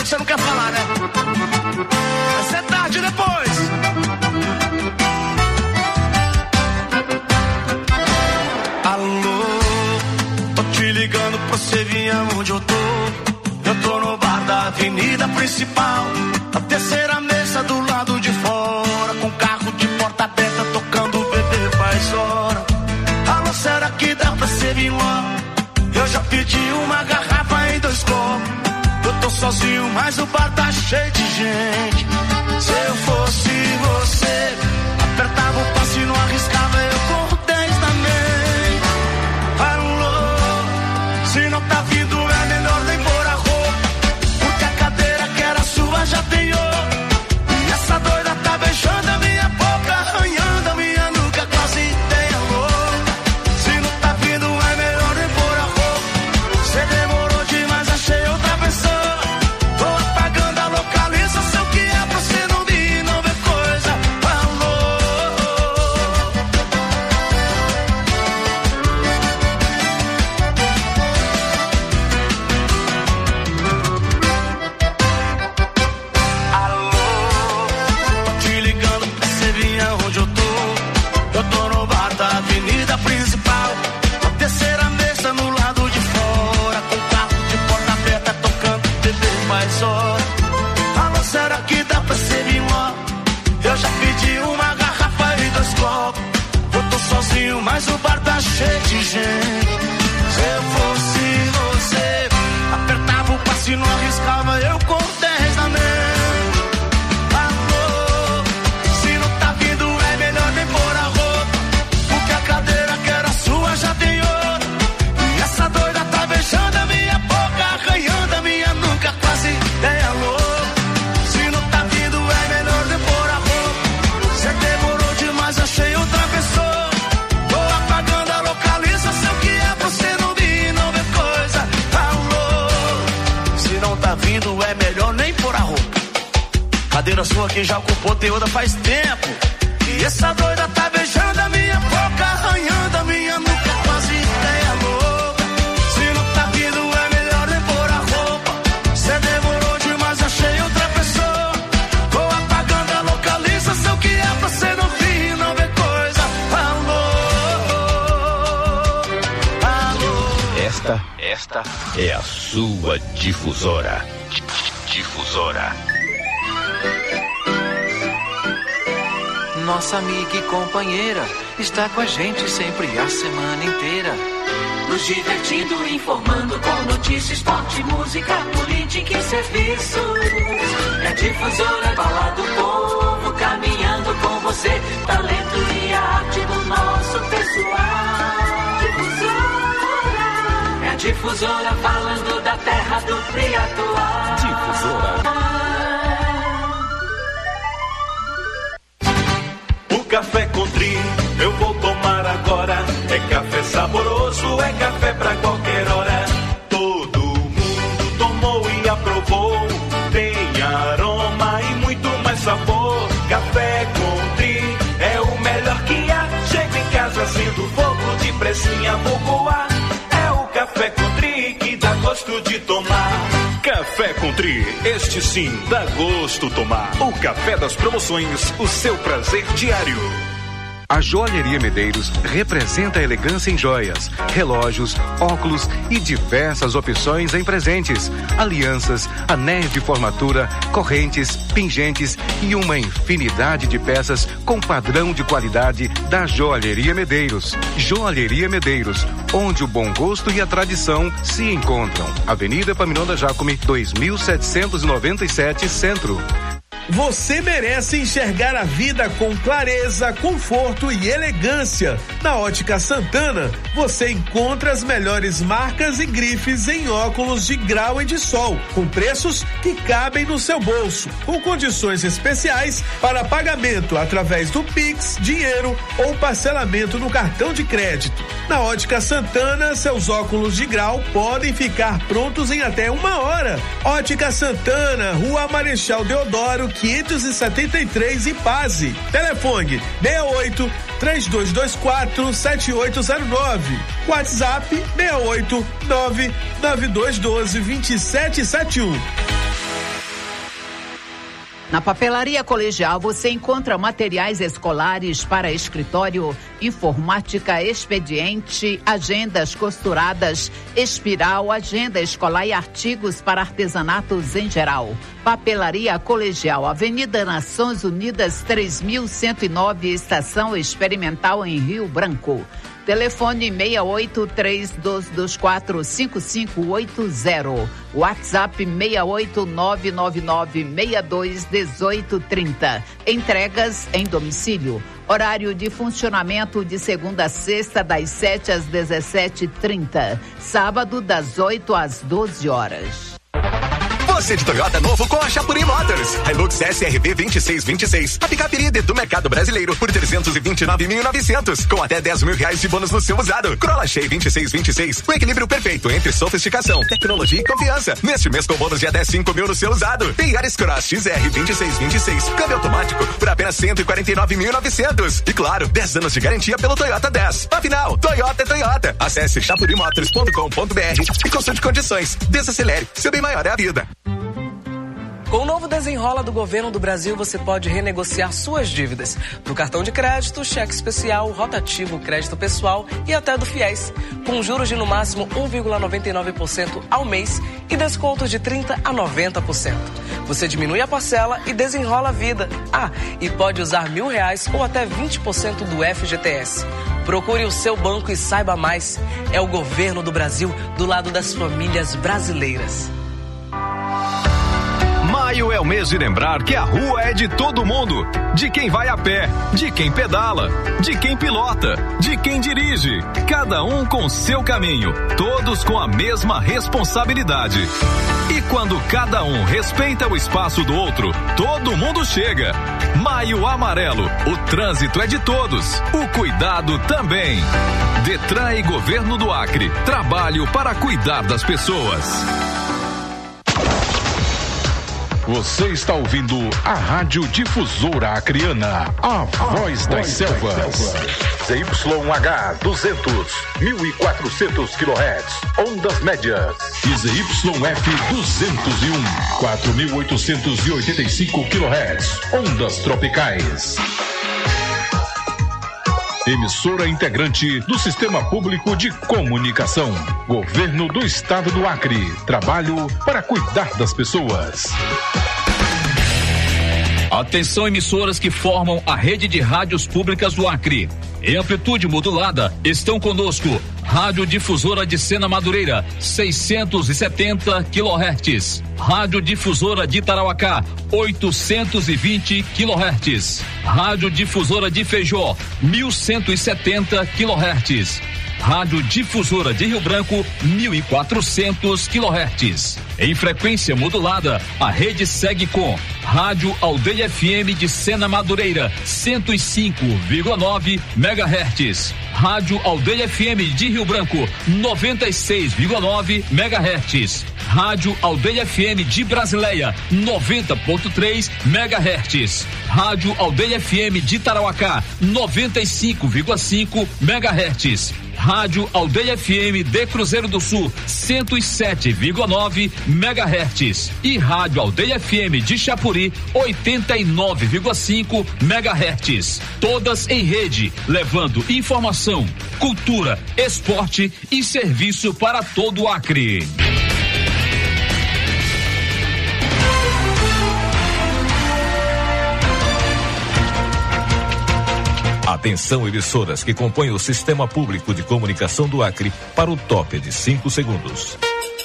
que você não quer falar, né? Vai ser tarde depois. Alô, tô te ligando pra você vir aonde eu tô. Eu tô no bar da avenida principal, a terceira mesa do lado de fora, com carro de porta aberta tocando Bebê Faz Hora. Alô, será que dá pra você vir lá? Eu já pedi uma garrafa em 2 copos. Eu tô sozinho, mas o bar tá cheio de gente. Se eu fosse você, apertava o passe e não arriscava, eu corro 10 também. Alô, se não tá vindo é melhor nem pôr a roupa, porque a cadeira que era sua já tem outra. E essa doida tá beijando a minha boca, arranhando a minha nuca, quase tem alô. Se não tá vindo é melhor nem pôr a roupa. Você demorou demais, achei outra pessoa. Tô apagando a localização que é pra você não vir, não ver coisa. Alô. Alô, tô te ligando pra você vir aonde eu tô. Eu tô no bar da avenida principal, a terceira mesa no lado de fora, com carro de porta aberta tocando Bebê Faz Hora. Alô, será que dá pra você vir lá? Eu já pedi uma garrafa e 2 copos. Eu tô sozinho, mas o bar tá cheio de gente. Se eu fosse você, apertava o passe e não arriscava, eu com 10 na mente. Alô, se não tá vindo é melhor nem pôr a roupa, porque a cadeira que era sua já tem outra. E essa doida tá beijando a minha boca, arranhando a minha nuca, quase tem alô. Se não tá vindo é melhor nem pôr a roupa. Você demorou demais, achei outra pessoa. Tô apagando a localização que é pra você não vir, não ver coisa. Alô, se não tá vindo é melhor nem pôr a roupa. Cadeira sua que já ocupou tem outra faz tempo. E essa doida tá beijando a minha boca, arranhando a minha nuca, quase tem alô. Se não tá vindo é melhor nem pôr a roupa. Você demorou demais, achei outra pessoa. Tô apagando a localização que é pra você não vir, não ver coisa. Alô, alô. Esta é a sua difusora. Difusora. Nossa amiga e companheira está com a gente sempre a semana inteira. Nos divertindo, informando com notícias, esporte, música, política e serviço. É a Difusora, fala do povo, caminhando com você. Talento e arte do nosso pessoal. Difusora. É a Difusora, falando da terra do Triatuá. Difusora. Café Country, eu vou tomar agora. É café saboroso, é café pra qualquer hora. Todo mundo tomou e aprovou. Tem aroma e muito mais sabor. Café Country é o melhor que há. Chego em casa acendo fogo, depressinha vou voar. É o Café Country que dá gosto de tomar. Café Country, este sim dá gosto tomar. O café das promoções, o seu prazer diário. A Joalheria Medeiros representa a elegância em joias, relógios, óculos e diversas opções em presentes, alianças, anéis de formatura, correntes, pingentes e uma infinidade de peças com padrão de qualidade da Joalheria Medeiros. Joalheria Medeiros, onde o bom gosto e a tradição se encontram. Avenida Epaminondas Jácome, 2797, Centro. Você merece enxergar a vida com clareza, conforto e elegância. Na Ótica Santana, você encontra as melhores marcas e grifes em óculos de grau e de sol, com preços que cabem no seu bolso, com condições especiais para pagamento através do Pix, dinheiro ou parcelamento no cartão de crédito. Na Ótica Santana, seus óculos de grau podem ficar prontos em até 1 hora. Ótica Santana, Rua Marechal Deodoro, 573 Ipaze. Telefone 68-3224-7809. WhatsApp 68-99212-2771. Na Papelaria Colegial você encontra materiais escolares para escritório, informática, expediente, agendas costuradas, espiral, agenda escolar e artigos para artesanatos em geral. Papelaria Colegial, Avenida Nações Unidas 3109, Estação Experimental em Rio Branco. Telefone 6832245580. WhatsApp 68999621830. Entregas em domicílio. Horário de funcionamento de segunda a sexta, das 7 às 17h30. Sábado, das 8 às 12 horas. Você de Toyota novo com a Chapuri Motors. Hilux SRV 2626. A picape líder do mercado brasileiro por 329.900. Com até 10 mil reais de bônus no seu usado. Corolla Shea 2626. O equilíbrio perfeito entre sofisticação, tecnologia e confiança. Neste mês com bônus de até 5 mil no seu usado. Tem Yaris Cross XR 2626. Câmbio automático por apenas 149.900. E claro, 10 anos de garantia pelo Toyota 10. Afinal, Toyota é Toyota. Acesse chapurimotors.com.br e consulte condições. Desacelere. Seu bem maior é a vida. Com o novo Desenrola do Governo do Brasil, você pode renegociar suas dívidas do cartão de crédito, cheque especial, rotativo, crédito pessoal e até do FIES, com juros de no máximo 1,99% ao mês e descontos de 30% a 90%. Você diminui a parcela e desenrola a vida. E pode usar R$1.000 ou até 20% do FGTS. Procure o seu banco e saiba mais. É o Governo do Brasil do lado das famílias brasileiras. Maio é o mês de lembrar que a rua é de todo mundo. De quem vai a pé, de quem pedala, de quem pilota, de quem dirige. Cada um com seu caminho, todos com a mesma responsabilidade. E quando cada um respeita o espaço do outro, todo mundo chega. Maio Amarelo, o trânsito é de todos, o cuidado também. Detran e Governo do Acre, trabalho para cuidar das pessoas. Você está ouvindo a Rádio Difusora Acreana, a voz das selvas. ZYH 200, 1400 kHz, ondas médias. E ZYF 201, 4885 kHz, ondas tropicais. Emissora integrante do Sistema Público de Comunicação. Governo do Estado do Acre. Trabalho para cuidar das pessoas. Atenção, emissoras que formam a rede de rádios públicas do Acre. Em amplitude modulada, estão conosco Rádio Difusora de Sena Madureira, 670 kHz. Rádio Difusora de Tarauacá, 820 kHz. Rádio Difusora de Feijó, 1170 kHz. Rádio Difusora de Rio Branco, 1400 kHz. Em frequência modulada, a rede segue com Rádio Aldeia FM de Sena Madureira, 105,9 MHz. Rádio Aldeia FM de Rio Branco, 96,9 MHz. Rádio Aldeia FM de Brasileia, 90,3 MHz. Rádio Aldeia FM de Tarauacá, 95,5 MHz. Rádio Aldeia FM de Cruzeiro do Sul, 107,9 MHz. E Rádio Aldeia FM de Chapuri, 89,5 MHz. Todas em rede, levando informação, cultura, esporte e serviço para todo o Acre. Atenção, emissoras que compõem o Sistema Público de Comunicação do Acre para o top de 5 segundos.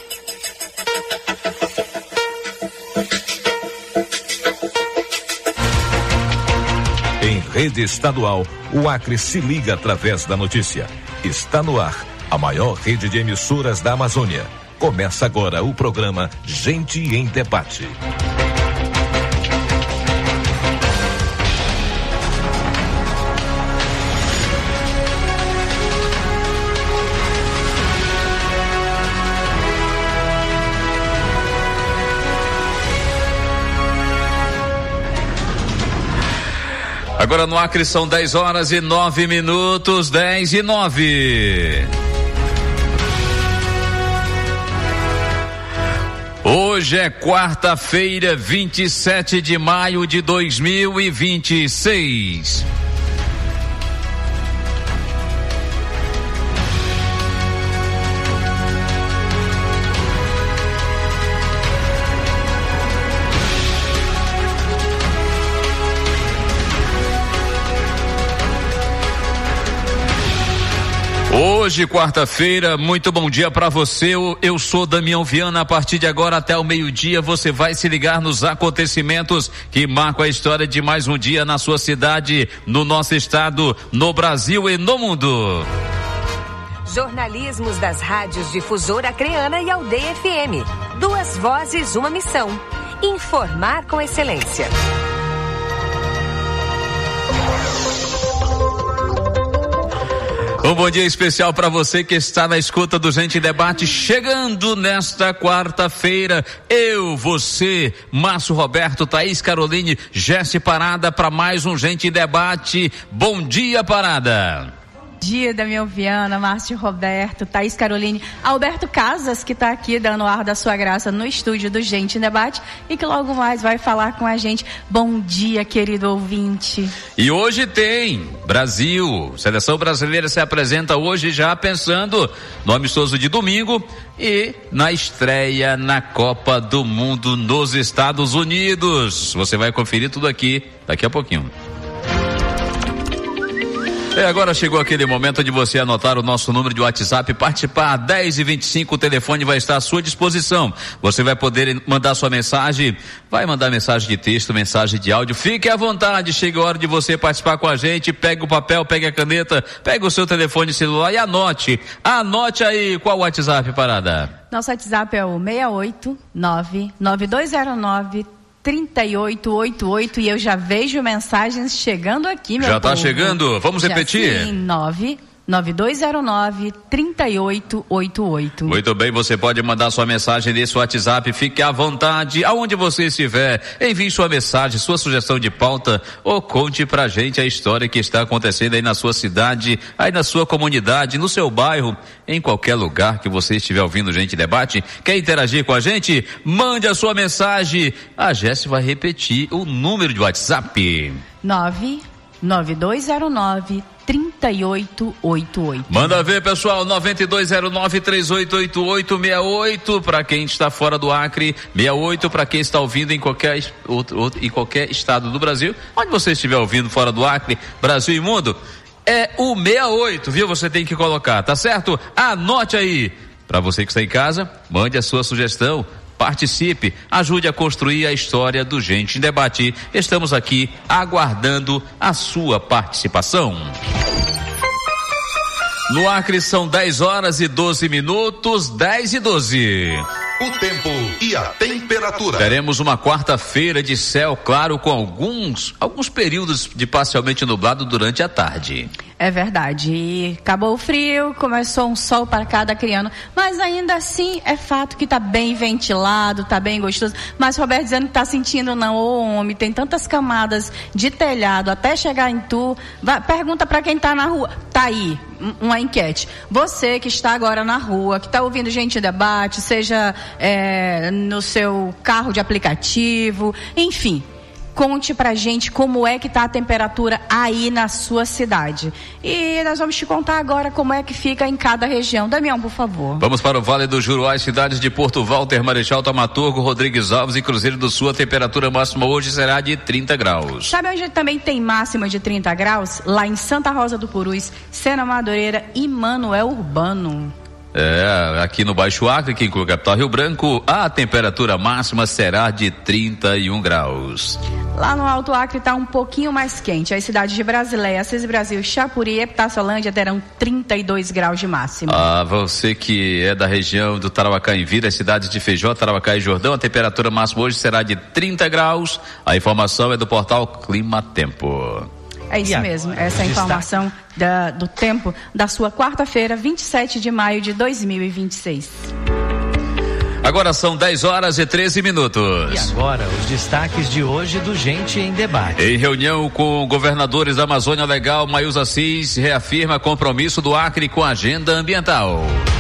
Em rede estadual, o Acre se liga através da notícia. Está no ar a maior rede de emissoras da Amazônia. Começa agora o programa Gente em Debate. Agora no Acre são 10 horas e 9 minutos, 10 e 9. Hoje é quarta-feira, 27 de maio de 2026. Hoje, quarta-feira, muito bom dia para você. Eu sou Damião Viana. A partir de agora até o meio-dia, você vai se ligar nos acontecimentos que marcam a história de mais um dia na sua cidade, no nosso estado, no Brasil e no mundo. Jornalismos das rádios Difusora Acreana e Aldeia FM. 2 vozes, uma missão. Informar com excelência. Um bom dia especial para você que está na escuta do Gente em Debate, chegando nesta quarta-feira. Eu, você, Márcio Roberto, Thaís Caroline, Jesse Parada para mais um Gente em Debate. Bom dia, Parada. Bom dia, Damião Viana, Márcio Roberto, Thaís Caroline, Alberto Casas, que está aqui dando ar da sua graça no estúdio do Gente em Debate e que logo mais vai falar com a gente. Bom dia, querido ouvinte. E hoje tem Brasil, seleção brasileira se apresenta hoje já pensando no amistoso de domingo e na estreia na Copa do Mundo nos Estados Unidos. Você vai conferir tudo aqui daqui a pouquinho. Agora chegou aquele momento de você anotar o nosso número de WhatsApp, participar. 10h25, o telefone vai estar à sua disposição. Você vai poder mandar sua mensagem, vai mandar mensagem de texto, mensagem de áudio. Fique à vontade, chega a hora de você participar com a gente. Pega o papel, pega a caneta, pega o seu telefone celular e anote. Anote aí, qual o WhatsApp, Parada? Nosso WhatsApp é o 689-9209-3888 e eu já vejo mensagens chegando aqui, meu Já povo. tá chegando, vamos repetir? Sim, 99209-3888. Muito bem, você pode mandar sua mensagem nesse WhatsApp, fique à vontade, aonde você estiver, envie sua mensagem, sua sugestão de pauta ou conte pra gente a história que está acontecendo aí na sua cidade, aí na sua comunidade, no seu bairro, em qualquer lugar que você estiver ouvindo Gente Debate. Quer interagir com a gente? Mande a sua mensagem. A Jéssica vai repetir o número de WhatsApp. 99209-3888. Manda ver, pessoal, 9209-3888-68 para quem está fora do Acre, 68 para quem está ouvindo em qualquer em qualquer estado do Brasil. Onde você estiver ouvindo fora do Acre, Brasil e mundo, é o 68, viu? Você tem que colocar, tá certo? Anote aí. Para você que está em casa, mande a sua sugestão. Participe, ajude a construir a história do Gente em Debate. Estamos aqui aguardando a sua participação. No Acre são 10h12, 10h12. O tempo e a temperatura. Teremos uma quarta-feira de céu claro com alguns períodos de parcialmente nublado durante a tarde. É verdade, e acabou o frio, começou um sol para cada criano, mas ainda assim é fato que tá bem ventilado, tá bem gostoso. Mas Roberto dizendo que tá sentindo não, ô homem, tem tantas camadas de telhado até chegar em tu. Pergunta para quem tá na rua, tá aí uma enquete. Você que está agora na rua, que tá ouvindo Gente em Debate, seja no seu carro de aplicativo, enfim. Conte pra gente como é que tá a temperatura aí na sua cidade. E nós vamos te contar agora como é que fica em cada região. Damião, por favor. Vamos para o Vale do Juruá, cidades de Porto Walter, Marechal Tamaturgo, Rodrigues Alves e Cruzeiro do Sul. A temperatura máxima hoje será de 30 graus. Sabe onde também tem máxima de 30 graus? Lá em Santa Rosa do Purus, Sena Madureira e Manoel Urbano. Aqui no Baixo Acre, que inclui a capital Rio Branco, a temperatura máxima será de 31 graus. Lá no Alto Acre está um pouquinho mais quente. As cidades de Brasileia, Assis Brasil, Chapuri e Epitaçolândia terão 32 graus de máxima. Você que é da região do Tarauacá em Vira, as cidades de Feijó, Tarauacá e Jordão, a temperatura máxima hoje será de 30 graus. A informação é do portal Clima Tempo. É isso mesmo, essa é a informação do tempo da sua quarta-feira, 27 de maio de 2026. Agora são 10h13. E agora, os destaques de hoje do Gente em Debate. Em reunião com governadores da Amazônia Legal, Maílson Assis reafirma compromisso do Acre com a agenda ambiental.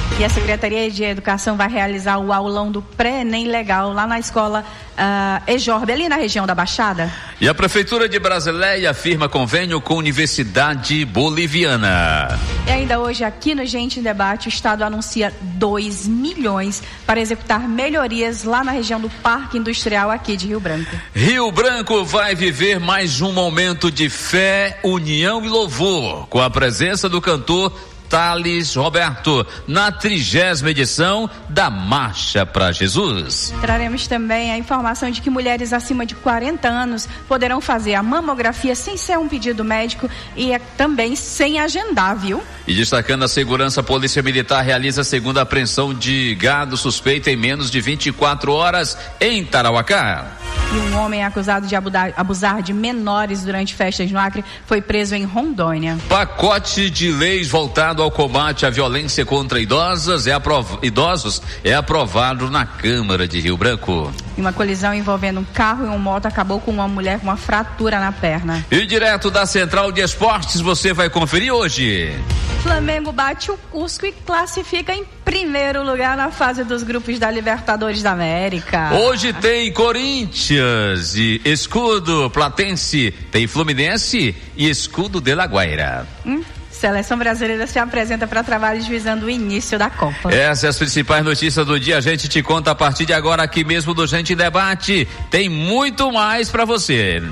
E a Secretaria de Educação vai realizar o aulão do pré-ENEM legal lá na escola Ejorbe, ali na região da Baixada. E a Prefeitura de Brasileia firma convênio com a Universidade Boliviana. E ainda hoje, aqui no Gente em Debate, o Estado anuncia 2 milhões para executar melhorias lá na região do Parque Industrial aqui de Rio Branco. Rio Branco vai viver mais um momento de fé, união e louvor, com a presença do cantor Thales Roberto, na 30ª edição da Marcha para Jesus. Traremos também a informação de que mulheres acima de 40 anos poderão fazer a mamografia sem ser um pedido médico e também sem agendar, viu? E destacando a segurança, a Polícia Militar realiza a segunda apreensão de gado suspeito em menos de 24 horas em Tarauacá. E um homem acusado de abusar de menores durante festas no Acre foi preso em Rondônia. Pacote de leis voltado ao combate à violência contra idosos é aprovado na Câmara de Rio Branco. E uma colisão envolvendo um carro e uma moto acabou com uma mulher com uma fratura na perna. E direto da Central de Esportes você vai conferir hoje. Flamengo bate o Cusco e classifica em primeiro lugar na fase dos grupos da Libertadores da América. Hoje tem Corinthians e Escudo Platense, tem Fluminense e Escudo de La Guaira. Seleção brasileira se apresenta para trabalhos visando o início da Copa. Essas são as principais notícias do dia. A gente te conta a partir de agora aqui mesmo do Gente em Debate. Tem muito mais para você.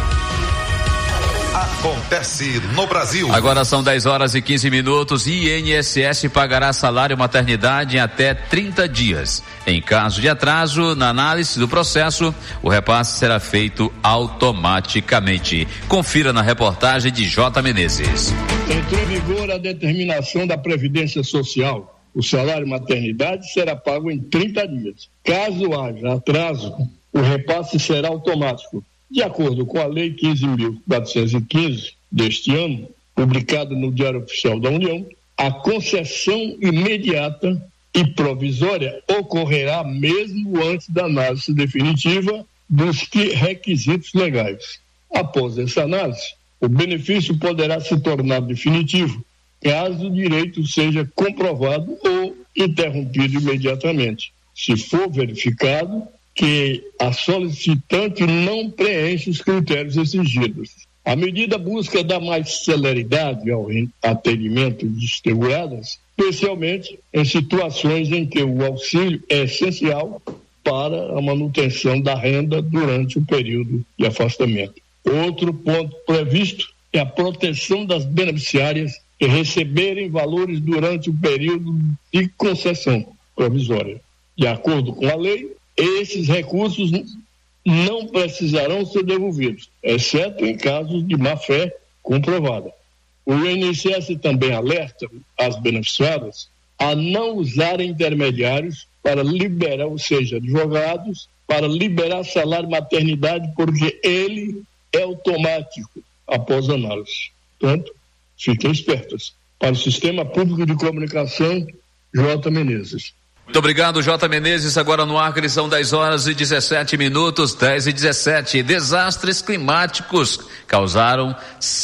Acontece no Brasil. Agora são 10h15. INSS pagará salário maternidade em até 30 dias. Em caso de atraso na análise do processo, o repasse será feito automaticamente. Confira na reportagem de J. Menezes. Entrou em vigor a determinação da Previdência Social. O salário maternidade será pago em 30 dias. Caso haja atraso, o repasse será automático. De acordo com a Lei 15.415 deste ano, publicada no Diário Oficial da União, a concessão imediata e provisória ocorrerá mesmo antes da análise definitiva dos requisitos legais. Após essa análise, o benefício poderá se tornar definitivo, caso o direito seja comprovado ou interrompido imediatamente, se for verificado que a solicitante não preenche os critérios exigidos. A medida busca dar mais celeridade ao atendimento de seguradas, especialmente em situações em que o auxílio é essencial para a manutenção da renda durante o período de afastamento. Outro ponto previsto é a proteção das beneficiárias que receberem valores durante o período de concessão provisória. De acordo com a lei, esses recursos não precisarão ser devolvidos, exceto em casos de má-fé comprovada. O INSS também alerta as beneficiadas a não usarem intermediários para liberar, ou seja, advogados, para liberar salário maternidade, porque ele é automático após análise. Portanto, fiquem espertas. Para o Sistema Público de Comunicação, J. Menezes. Muito obrigado, J. Menezes. Agora no Acre são 10h17, 10h17. Desastres climáticos causaram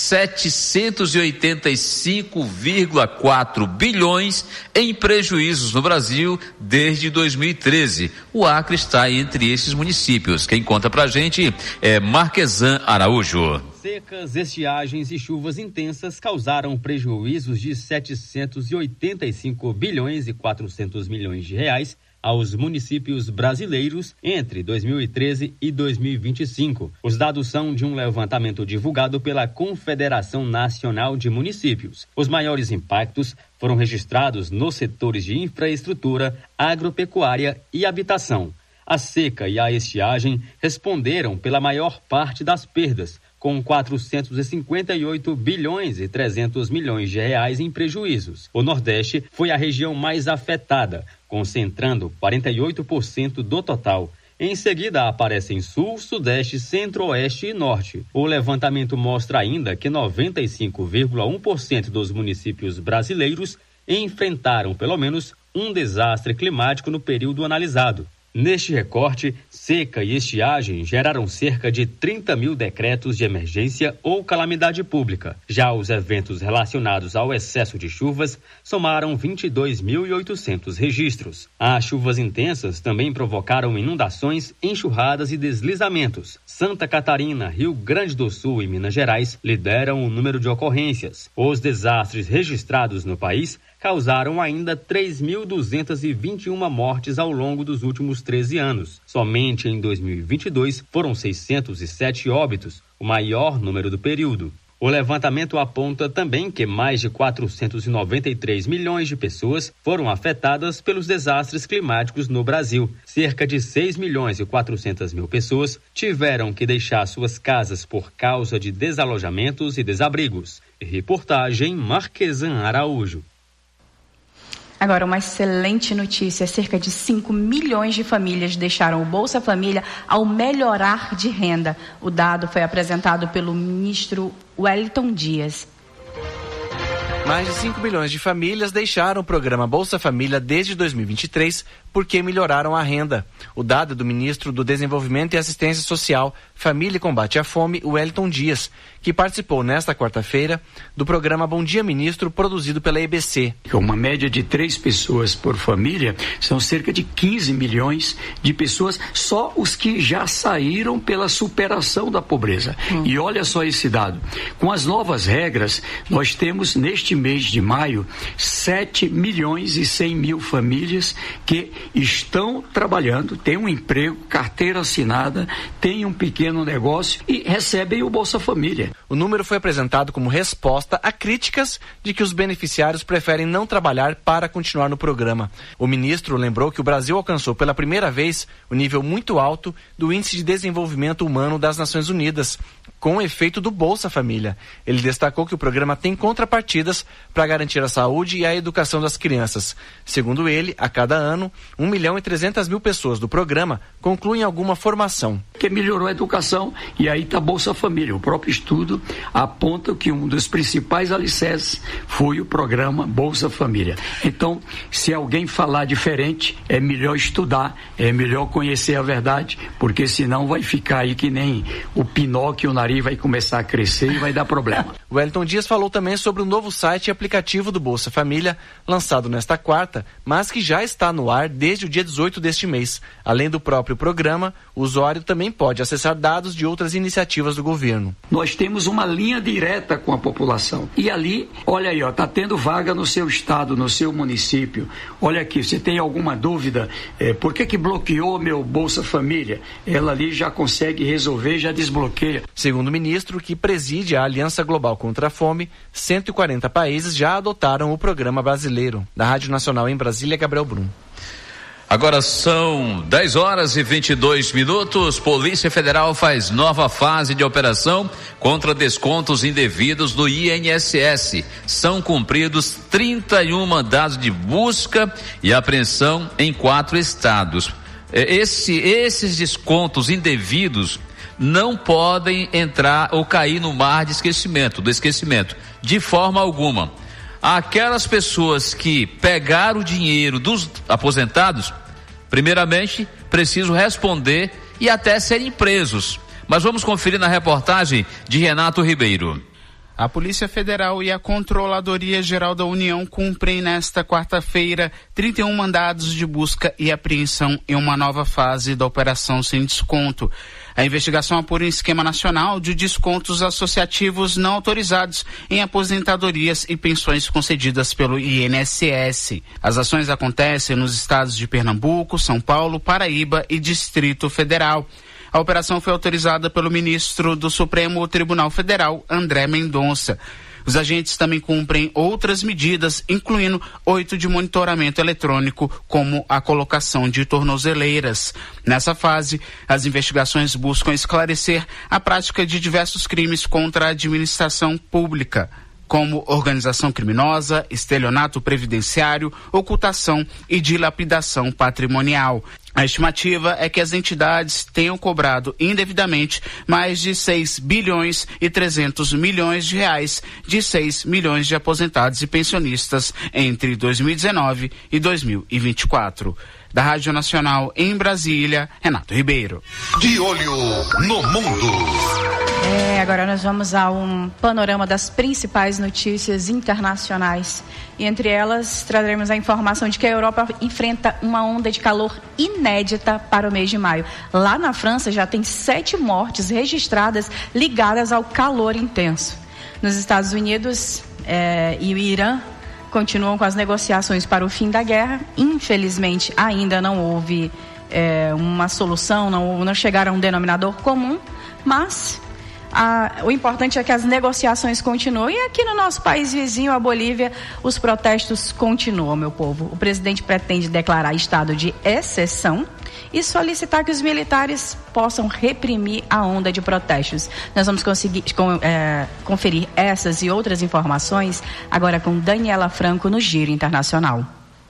785,4 bilhões em prejuízos no Brasil desde 2013. O Acre está entre esses municípios. Quem conta pra gente é Marquesan Araújo. Secas, estiagens e chuvas intensas causaram prejuízos de 785 bilhões e 400 milhões de reais aos municípios brasileiros entre 2013 e 2025. Os dados são de um levantamento divulgado pela Confederação Nacional de Municípios. Os maiores impactos foram registrados nos setores de infraestrutura, agropecuária e habitação. A seca e a estiagem responderam pela maior parte das perdas, com 458 bilhões e 300 milhões de reais em prejuízos. O Nordeste foi a região mais afetada, concentrando 48% do total. Em seguida aparecem Sul, Sudeste, Centro-Oeste e Norte. O levantamento mostra ainda que 95,1% dos municípios brasileiros enfrentaram pelo menos um desastre climático no período analisado. Neste recorte, seca e estiagem geraram cerca de 30 mil decretos de emergência ou calamidade pública. Já os eventos relacionados ao excesso de chuvas somaram 22.800 registros. As chuvas intensas também provocaram inundações, enxurradas e deslizamentos. Santa Catarina, Rio Grande do Sul e Minas Gerais lideram o número de ocorrências. Os desastres registrados no país causaram ainda 3.221 mortes ao longo dos últimos 13 anos. Somente em 2022 foram 607 óbitos, o maior número do período. O levantamento aponta também que mais de 493 milhões de pessoas foram afetadas pelos desastres climáticos no Brasil. Cerca de 6 milhões e 400 mil pessoas tiveram que deixar suas casas por causa de desalojamentos e desabrigos. Reportagem Marquesan Araújo. Agora, uma excelente notícia: cerca de 5 milhões de famílias deixaram o Bolsa Família ao melhorar de renda. O dado foi apresentado pelo ministro Wellington Dias. Mais de 5 milhões de famílias deixaram o programa Bolsa Família desde 2023 porque melhoraram a renda. O dado é do ministro do Desenvolvimento e Assistência Social, Família e Combate à Fome, Wellington Dias, que participou nesta quarta-feira do programa Bom Dia Ministro, produzido pela EBC. Uma média de 3 pessoas por família, são cerca de 15 milhões de pessoas, só os que já saíram pela superação da pobreza. E olha só esse dado. Com as novas regras, nós temos neste mês de maio 7 milhões e 100 mil famílias que estão trabalhando, têm um emprego, carteira assinada, têm um pequeno negócio e recebem o Bolsa Família. O número foi apresentado como resposta a críticas de que os beneficiários preferem não trabalhar para continuar no programa. O ministro lembrou que o Brasil alcançou pela primeira vez o nível muito alto do Índice de Desenvolvimento Humano das Nações Unidas, com o efeito do Bolsa Família. Ele destacou que o programa tem contrapartidas para garantir a saúde e a educação das crianças. Segundo ele, a cada ano, 1.300.000 pessoas do programa concluem alguma formação. Que melhorou a educação e aí está Bolsa Família. O próprio estudo aponta que um dos principais alicerces foi o programa Bolsa Família. Então, se alguém falar diferente, é melhor estudar, é melhor conhecer a verdade, porque senão vai ficar aí que nem o Pinóquio, o nariz vai começar a crescer e vai dar problema. O Wellington Dias falou também sobre o novo site e aplicativo do Bolsa Família, lançado nesta quarta, mas que já está no ar desde o dia 18 deste mês. Além do próprio programa, o usuário também pode acessar dados de outras iniciativas do governo. Nós temos uma linha direta com a população. E ali, olha aí, está tendo vaga no seu estado, no seu município. Olha aqui, você tem alguma dúvida? Por que bloqueou meu Bolsa Família? Ela ali já consegue resolver, já desbloqueia. Segundo o ministro, que preside a Aliança Global contra a Fome, 140 países já adotaram o programa brasileiro. Da Rádio Nacional em Brasília, Gabriel Brum. Agora são 10h22. Polícia Federal faz nova fase de operação contra descontos indevidos do INSS. São cumpridos 31 mandados de busca e apreensão em 4 estados. Esses descontos indevidos não podem entrar ou cair no mar do esquecimento, de forma alguma. Aquelas pessoas que pegaram o dinheiro dos aposentados, primeiramente, precisam responder e até serem presos. Mas vamos conferir na reportagem de Renato Ribeiro. A Polícia Federal e a Controladoria Geral da União cumprem nesta quarta-feira 31 mandados de busca e apreensão em uma nova fase da Operação Sem Desconto. A investigação apura um esquema nacional de descontos associativos não autorizados em aposentadorias e pensões concedidas pelo INSS. As ações acontecem nos estados de Pernambuco, São Paulo, Paraíba e Distrito Federal. A operação foi autorizada pelo ministro do Supremo Tribunal Federal, André Mendonça. Os agentes também cumprem outras medidas, incluindo 8 de monitoramento eletrônico, como a colocação de tornozeleiras. Nessa fase, as investigações buscam esclarecer a prática de diversos crimes contra a administração pública, como organização criminosa, estelionato previdenciário, ocultação e dilapidação patrimonial. A estimativa é que as entidades tenham cobrado indevidamente mais de 6 bilhões e 300 milhões de reais de 6 milhões de aposentados e pensionistas entre 2019 e 2024. Da Rádio Nacional em Brasília, Renato Ribeiro. De olho no mundo. Agora nós vamos a um panorama das principais notícias internacionais. E entre elas, traremos a informação de que a Europa enfrenta uma onda de calor inédita para o mês de maio. Lá na França já tem 7 mortes registradas ligadas ao calor intenso. Nos Estados Unidos e o Irã continuam com as negociações para o fim da guerra. Infelizmente, ainda não houve uma solução, não chegaram a um denominador comum, mas o importante é que as negociações continuam. E aqui no nosso país vizinho, a Bolívia, os protestos continuam, meu povo. O presidente pretende declarar estado de exceção e solicitar que os militares possam reprimir a onda de protestos. Nós vamos conferir essas e outras informações agora com Daniela Franco no Giro Internacional.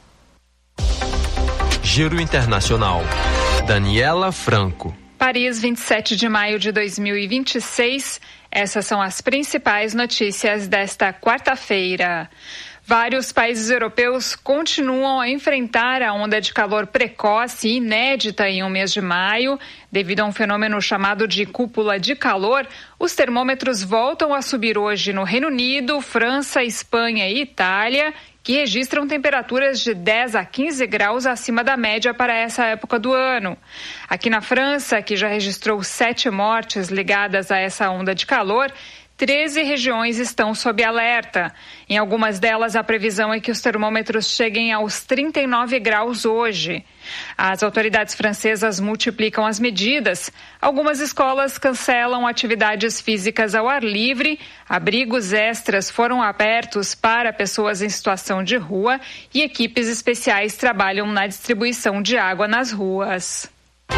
Giro Internacional. Daniela Franco. Paris, 27 de maio de 2026. Essas são as principais notícias desta quarta-feira. Vários países europeus continuam a enfrentar a onda de calor precoce e inédita em um mês de maio. Devido a um fenômeno chamado de cúpula de calor, os termômetros voltam a subir hoje no Reino Unido, França, Espanha e Itália, que registram temperaturas de 10 a 15 graus acima da média para essa época do ano. Aqui na França, que já registrou 7 mortes ligadas a essa onda de calor, 13 regiões estão sob alerta. Em algumas delas, a previsão é que os termômetros cheguem aos 39 graus hoje. As autoridades francesas multiplicam as medidas. Algumas escolas cancelam atividades físicas ao ar livre, abrigos extras foram abertos para pessoas em situação de rua e equipes especiais trabalham na distribuição de água nas ruas.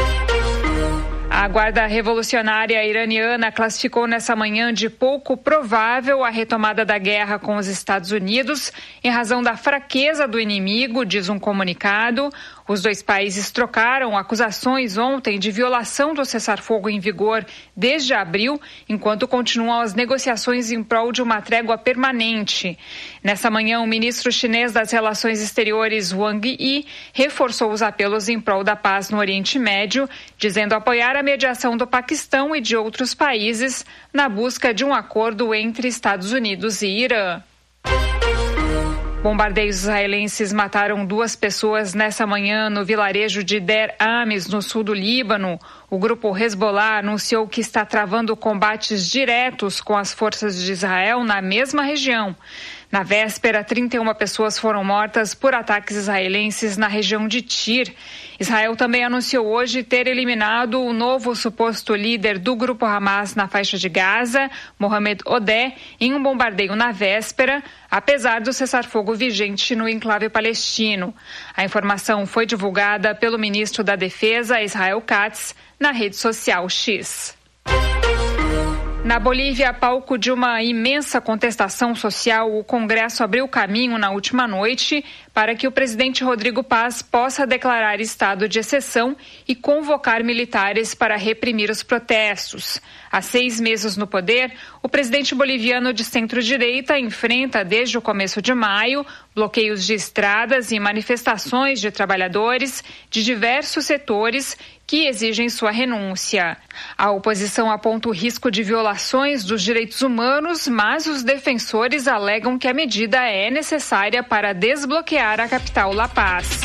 A Guarda Revolucionária Iraniana classificou nessa manhã de pouco provável a retomada da guerra com os Estados Unidos em razão da fraqueza do inimigo, diz um comunicado. Os dois países trocaram acusações ontem de violação do cessar-fogo em vigor desde abril, enquanto continuam as negociações em prol de uma trégua permanente. Nessa manhã, o ministro chinês das Relações Exteriores, Wang Yi, reforçou os apelos em prol da paz no Oriente Médio, dizendo apoiar a mediação do Paquistão e de outros países na busca de um acordo entre Estados Unidos e Irã. Bombardeios israelenses mataram 2 pessoas nessa manhã no vilarejo de Der Ames, no sul do Líbano. O grupo Hezbollah anunciou que está travando combates diretos com as forças de Israel na mesma região. Na véspera, 31 pessoas foram mortas por ataques israelenses na região de Tir. Israel também anunciou hoje ter eliminado o novo suposto líder do grupo Hamas na faixa de Gaza, Mohamed Odeh, em um bombardeio na véspera, apesar do cessar-fogo vigente no enclave palestino. A informação foi divulgada pelo ministro da Defesa, Israel Katz, na rede social X. Na Bolívia, palco de uma imensa contestação social, o Congresso abriu caminho na última noite para que o presidente Rodrigo Paz possa declarar estado de exceção e convocar militares para reprimir os protestos. Há 6 meses no poder, o presidente boliviano de centro-direita enfrenta desde o começo de maio bloqueios de estradas e manifestações de trabalhadores de diversos setores que exigem sua renúncia. A oposição aponta o risco de violações dos direitos humanos, mas os defensores alegam que a medida é necessária para desbloquear a capital La Paz.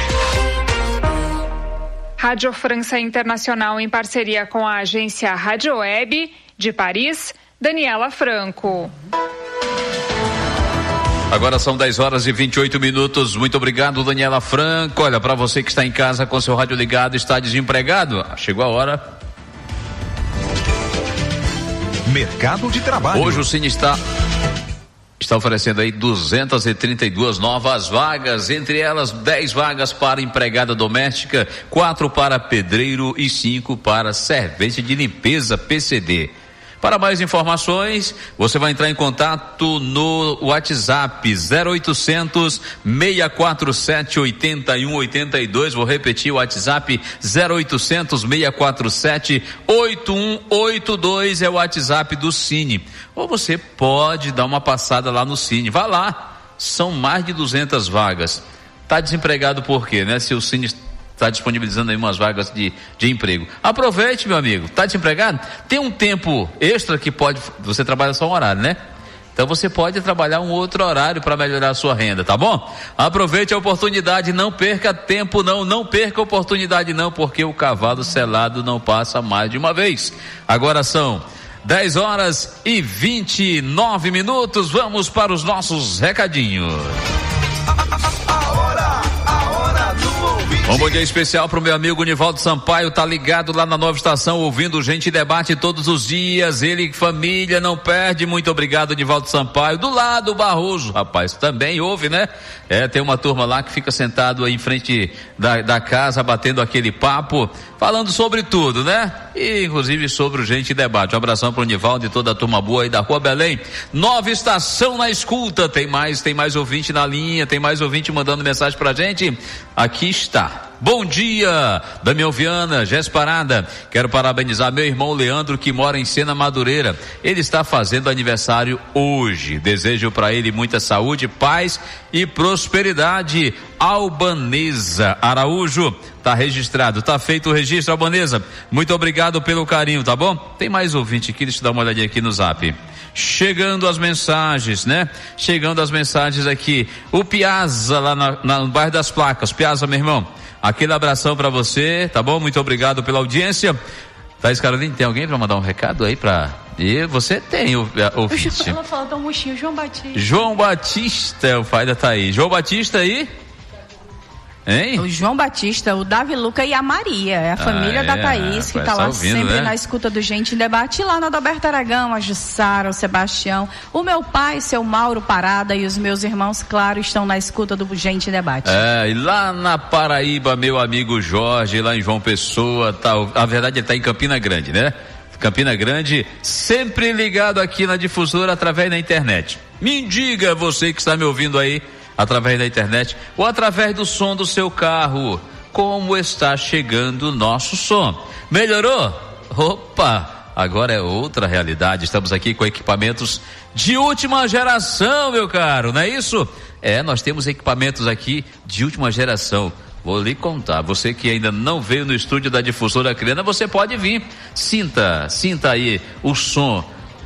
Rádio França Internacional, em parceria com a agência Rádio Web de Paris, Daniela Franco. Agora são 10 horas e 28 minutos. Muito obrigado, Daniela Franco. Olha, para você que está em casa com seu rádio ligado, está desempregado, chegou a hora. Mercado de trabalho. Hoje o Cine está oferecendo aí 232 novas vagas, entre elas 10 vagas para empregada doméstica, 4 para pedreiro e 5 para servente de limpeza PCD. Para mais informações, você vai entrar em contato no WhatsApp 0800 647 8182. Vou repetir o WhatsApp 0800 647 8182 é o WhatsApp do Cine. Ou você pode dar uma passada lá no Cine. Vá lá, são mais de 200 vagas. Tá desempregado por quê, né? Se o Cine está disponibilizando aí umas vagas de emprego. Aproveite, meu amigo. Está desempregado? Tem um tempo extra que você trabalha só um horário, né? Então você pode trabalhar um outro horário para melhorar a sua renda, tá bom? Aproveite a oportunidade, não perca tempo não perca a oportunidade não, porque o cavalo selado não passa mais de uma vez. Agora são 10h29, vamos para os nossos recadinhos. Um bom dia especial para o meu amigo Nivaldo Sampaio, tá ligado lá na Nova Estação, ouvindo Gente Debate todos os dias, ele e família, não perde. Muito obrigado, Nivaldo Sampaio, do lado Barroso, rapaz, também ouve, né? Tem uma turma lá que fica sentado aí em frente da casa, batendo aquele papo, falando sobre tudo, né? E inclusive sobre o Gente Debate. Um abração pro Nivaldo e toda a turma boa aí da Rua Belém. Nova Estação na escuta, tem mais ouvinte na linha, tem mais ouvinte mandando mensagem pra gente. Aqui está. Bom dia, Damião Viana, Jéssica Parada. Quero parabenizar meu irmão Leandro, que mora em Sena Madureira. Ele está fazendo aniversário hoje. Desejo para ele muita saúde, paz e prosperidade. Albanesa Araújo, tá registrado, tá feito o registro, Albanesa. Muito obrigado pelo carinho, tá bom? Tem mais ouvinte aqui, deixa eu dar uma olhadinha aqui no Zap. Chegando as mensagens, né? Chegando as mensagens aqui. O Piazza, lá no bairro das Placas. Piazza, meu irmão, aquele abração pra você, tá bom? Muito obrigado pela audiência. Thaís Carolina, tem alguém pra mandar um recado aí pra... E você tem o ouvinte. Ela falou tão murchinho, João Batista. João Batista é o pai da Thaís. João Batista aí? Hein? O João Batista, o Davi Luca e a Maria, é a família da Thaís, que tá lá ouvindo, sempre, né? Na escuta do Gente em Debate, lá no Adalberto Aragão, a Jussara, o Sebastião, o meu pai, seu Mauro Parada, e os meus irmãos, claro, estão na escuta do Gente em Debate. E lá na Paraíba, meu amigo Jorge, lá em João Pessoa, a verdade, ele tá em Campina Grande, né? Campina Grande, sempre ligado aqui na difusora através da internet. Me diga, você que está me ouvindo aí, através da internet ou através do som do seu carro, como está chegando o nosso som. Melhorou? Opa, agora é outra realidade. Estamos aqui com equipamentos de última geração, meu caro, não é isso? Nós temos equipamentos aqui de última geração. Vou lhe contar, você que ainda não veio no estúdio da Difusora Acreana, você pode vir. Sinta aí o som,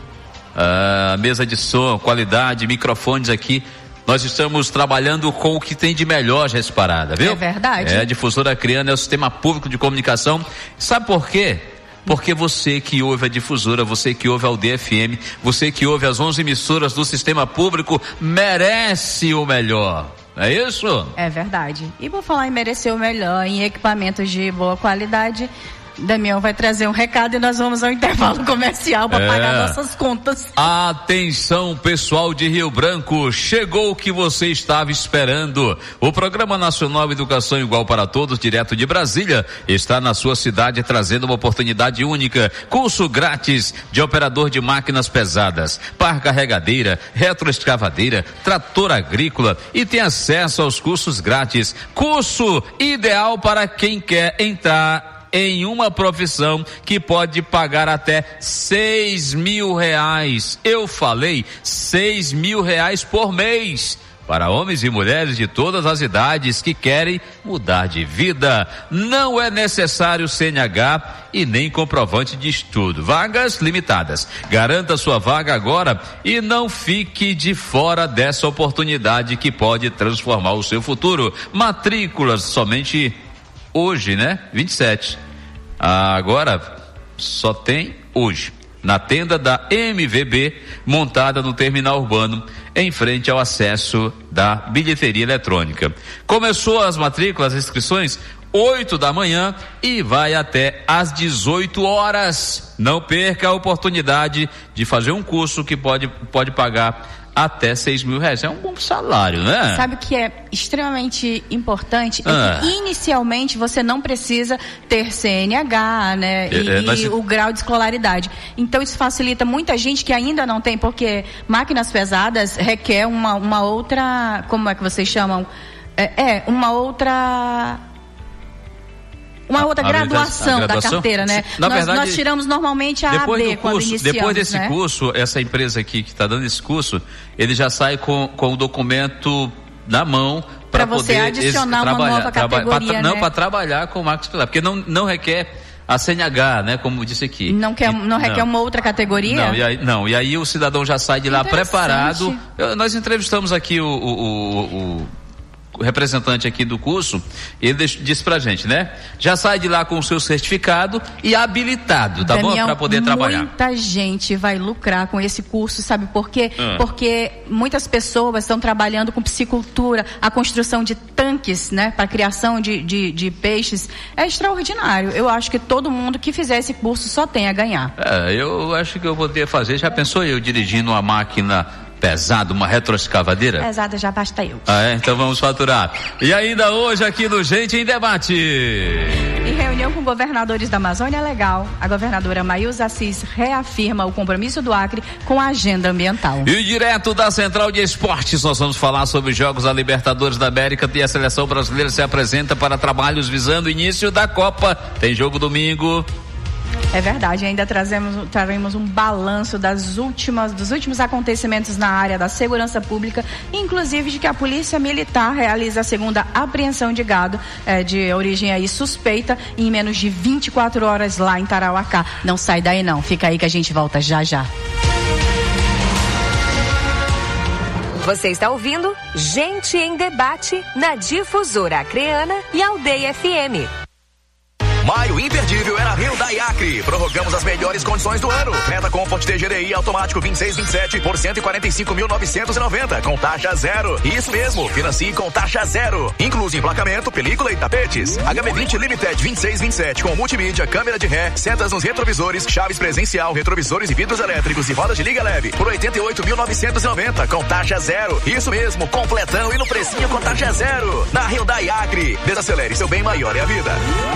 a mesa de som, qualidade, microfones aqui. Nós estamos trabalhando com o que tem de melhor, Jéssica Parada, viu? É verdade. A Difusora Acreana é o sistema público de comunicação. Sabe por quê? Porque você que ouve a Difusora, você que ouve a UDFM, você que ouve as 11 emissoras do sistema público, merece o melhor. É isso? É verdade. E por falar em merecer o melhor, em equipamentos de boa qualidade, Damião vai trazer um recado e nós vamos ao intervalo comercial para pagar nossas contas. Atenção, pessoal de Rio Branco, chegou o que você estava esperando. O Programa Nacional Educação Igual para Todos, direto de Brasília, está na sua cidade trazendo uma oportunidade única. Curso grátis de operador de máquinas pesadas, pá carregadeira, retroescavadeira, trator agrícola, e tem acesso aos cursos grátis. Curso ideal para quem quer entrar em uma profissão que pode pagar até R$6.000. Eu falei R$6.000 por mês. Para homens e mulheres de todas as idades que querem mudar de vida. Não é necessário CNH e nem comprovante de estudo. Vagas limitadas. Garanta sua vaga agora e não fique de fora dessa oportunidade que pode transformar o seu futuro. Matrículas somente hoje, né? 27. Agora só tem hoje. Na tenda da MVB, montada no terminal urbano, em frente ao acesso da bilheteria eletrônica. Começou as matrículas, as inscrições 8 da manhã e vai até às 18 horas. Não perca a oportunidade de fazer um curso que pode pagar até R$6.000. É um bom salário, né? Sabe o que é extremamente importante? É que inicialmente você não precisa ter CNH, né? E o grau de escolaridade. Então isso facilita muita gente que ainda não tem, porque máquinas pesadas requer uma outra, como é que vocês chamam? Uma outra graduação da carteira, né? Nós tiramos normalmente a AB quando iniciamos, depois desse né? curso, essa empresa aqui que está dando esse curso, ele já sai com o documento na mão para você poder adicionar uma nova categoria, não, para trabalhar com máquinas pesadas, porque não requer a CNH, né? Como disse aqui. Não requer uma outra categoria? E aí o cidadão já sai de lá preparado. Nós entrevistamos aqui o representante aqui do curso, ele disse pra gente, né? Já sai de lá com o seu certificado e habilitado, tá bom? Para poder trabalhar. Muita gente vai lucrar com esse curso, sabe por quê? Porque muitas pessoas estão trabalhando com piscicultura, a construção de tanques, né? Para criação de peixes. É extraordinário. Eu acho que todo mundo que fizer esse curso só tem a ganhar. Eu acho que eu poderia fazer. Já pensou eu dirigindo uma máquina pesado, uma retroescavadeira? Pesada já basta eu. Então vamos faturar. E ainda hoje aqui no Gente em Debate. Em reunião com governadores da Amazônia Legal, a governadora Maílza Assis reafirma o compromisso do Acre com a agenda ambiental. E direto da Central de Esportes, nós vamos falar sobre os Jogos da Libertadores da América e a seleção brasileira se apresenta para trabalhos visando o início da Copa. Tem jogo domingo. É verdade, ainda traremos um balanço dos últimos acontecimentos na área da segurança pública, inclusive de que a Polícia Militar realiza a segunda apreensão de gado de origem aí suspeita em menos de 24 horas lá em Tarauacá. Não sai daí não, fica aí que a gente volta já já. Você está ouvindo Gente em Debate na Difusora Acreana e Aldeia FM. Maio imperdível é na Hyundai Acre. Prorrogamos as melhores condições do ano. Creta Comfort TGDI automático 2627 por 145.990 com taxa zero. Isso mesmo, financie com taxa zero. Incluso emplacamento, película e tapetes. HB20 Limited 2627 com multimídia, câmera de ré, setas nos retrovisores, chaves presencial, retrovisores e vidros elétricos e rodas de liga leve por 88.990 com taxa zero. Isso mesmo, completão e no precinho com taxa zero. Na Hyundai Acre. Desacelere, seu bem maior é a vida.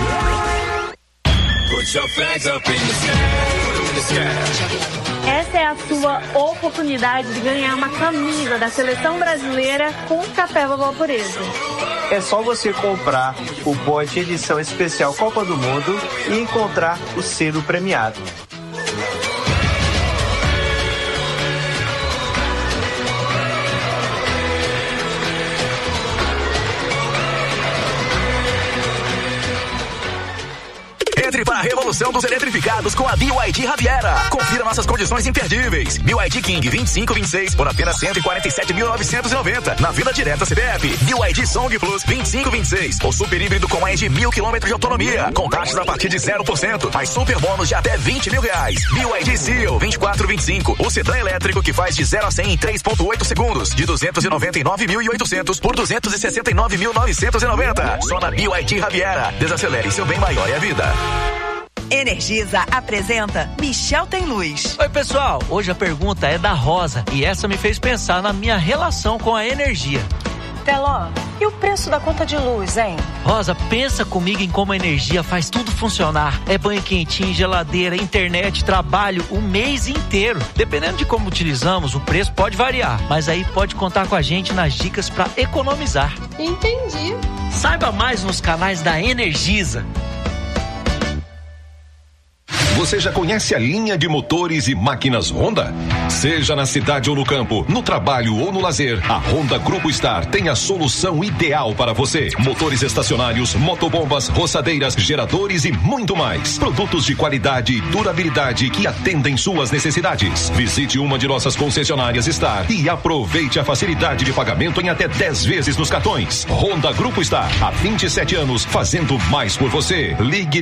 Essa é a sua oportunidade de ganhar uma camisa da seleção brasileira com café Vovó Pureza. É só você comprar o bote edição especial Copa do Mundo e encontrar o selo premiado. Entre para a revolução dos eletrificados com a BYD Riviera. Confira nossas condições imperdíveis. BYD King 2526 por apenas 147.990 na Vila Direta CPF. BYD Song Plus 2526 o super híbrido com mais de 1.000 km de autonomia, com taxas a partir de 0%, mais super bônus de até R$20.000. BYD Seal 2425 o sedã elétrico que faz de 0 a 100 em 3.8 segundos, de 299.800 por 269.990. Só na BYD Riviera. Desacelere, seu bem maior é a vida. Energisa apresenta Michel Tem Luz. Oi pessoal, hoje a pergunta é da Rosa e essa me fez pensar na minha relação com a energia. Teló, e o preço da conta de luz, hein? Rosa, pensa comigo em como a energia faz tudo funcionar. É banho quentinho, geladeira, internet, trabalho, o mês inteiro. Dependendo de como utilizamos, o preço pode variar, mas aí pode contar com a gente nas dicas para economizar. Entendi. Saiba mais nos canais da Energisa. Você já conhece a linha de motores e máquinas Honda? Seja na cidade ou no campo, no trabalho ou no lazer, a Honda Grupo Star tem a solução ideal para você. Motores estacionários, motobombas, roçadeiras, geradores e muito mais. Produtos de qualidade e durabilidade que atendem suas necessidades. Visite uma de nossas concessionárias Star e aproveite a facilidade de pagamento em até 10 vezes nos cartões. Honda Grupo Star, há 27 anos, fazendo mais por você. Ligue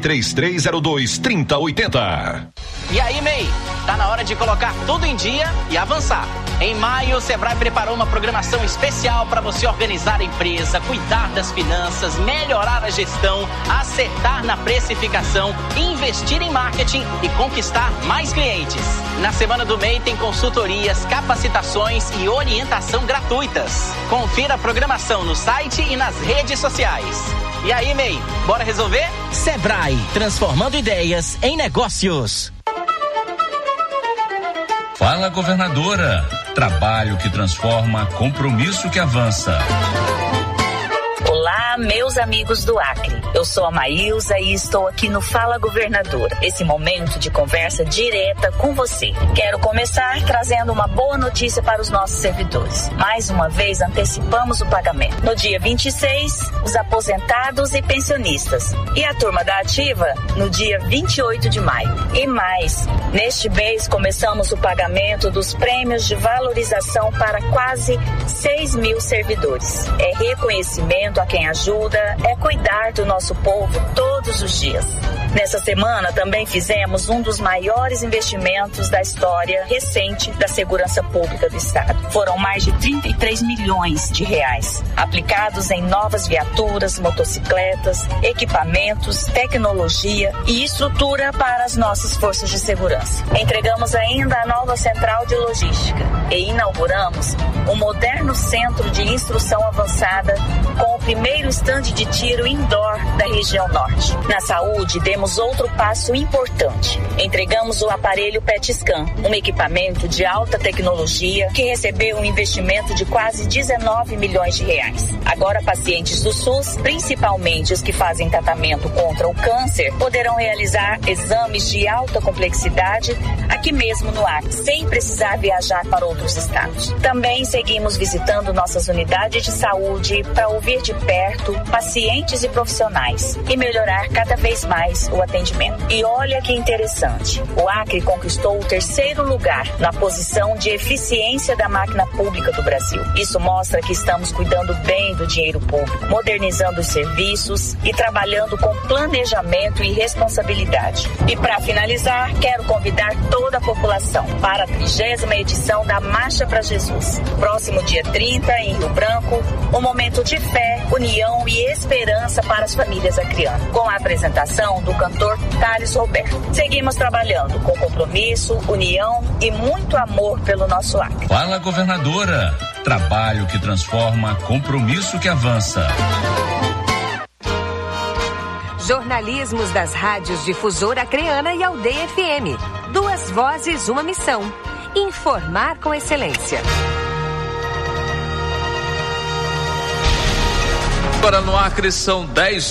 3302-3080. E aí, MEI? Tá na hora de colocar tudo em dia e avançar. Em maio, o Sebrae preparou uma programação especial para você organizar a empresa, cuidar das finanças, melhorar a gestão, acertar na precificação, investir em marketing e conquistar mais clientes. Na Semana do MEI tem consultorias, capacitações e orientação gratuitas. Confira a programação no site e nas redes sociais. E aí, MEI, bora resolver? Sebrae, transformando ideias em negócios. Fala, governadora. Trabalho que transforma, compromisso que avança. Olá, meus amigos do Acre. Eu sou a Maílza e estou aqui no Fala Governadora, esse momento de conversa direta com você. Quero começar trazendo uma boa notícia para os nossos servidores. Mais uma vez, antecipamos o pagamento. No dia 26, os aposentados e pensionistas. E a turma da ativa, no dia 28 de maio. E mais, neste mês começamos o pagamento dos prêmios de valorização para quase 6 mil servidores. É reconhecimento a quem ajuda, é cuidar do nosso povo todos os dias. Nessa semana também fizemos um dos maiores investimentos da história recente da segurança pública do estado. Foram mais de 33 milhões de reais, aplicados em novas viaturas, motocicletas, equipamentos, tecnologia e estrutura para as nossas forças de segurança. Entregamos ainda a nova central de logística e inauguramos um moderno centro de instrução avançada com o primeiro estande de tiro indoor da região norte. Na saúde, demos outro passo importante. Entregamos o aparelho PET-Scan, um equipamento de alta tecnologia que recebeu um investimento de quase 19 milhões de reais. Agora, pacientes do SUS, principalmente os que fazem tratamento contra o câncer, poderão realizar exames de alta complexidade aqui mesmo no Acre, sem precisar viajar para outros estados. Também seguimos visitando nossas unidades de saúde para ouvir de perto pacientes e profissionais e melhorar cada vez mais o atendimento. E olha que interessante, o Acre conquistou o 3º lugar na posição de eficiência da máquina pública do Brasil. Isso mostra que estamos cuidando bem do dinheiro público, modernizando os serviços e trabalhando com planejamento e responsabilidade. E para finalizar, quero convidar toda a população para a 30ª edição da Marcha para Jesus. Próximo dia 30, em Rio Branco, um momento de fé, união e esperança para as famílias acreanas, com a apresentação do cantor Thales Roberto. Seguimos trabalhando com compromisso, união e muito amor pelo nosso Acre. Fala, governadora. Trabalho que transforma, compromisso que avança. Jornalismos das rádios Difusora Acreana e Aldeia FM. 2 vozes, uma missão. Informar com excelência. Agora no Acre são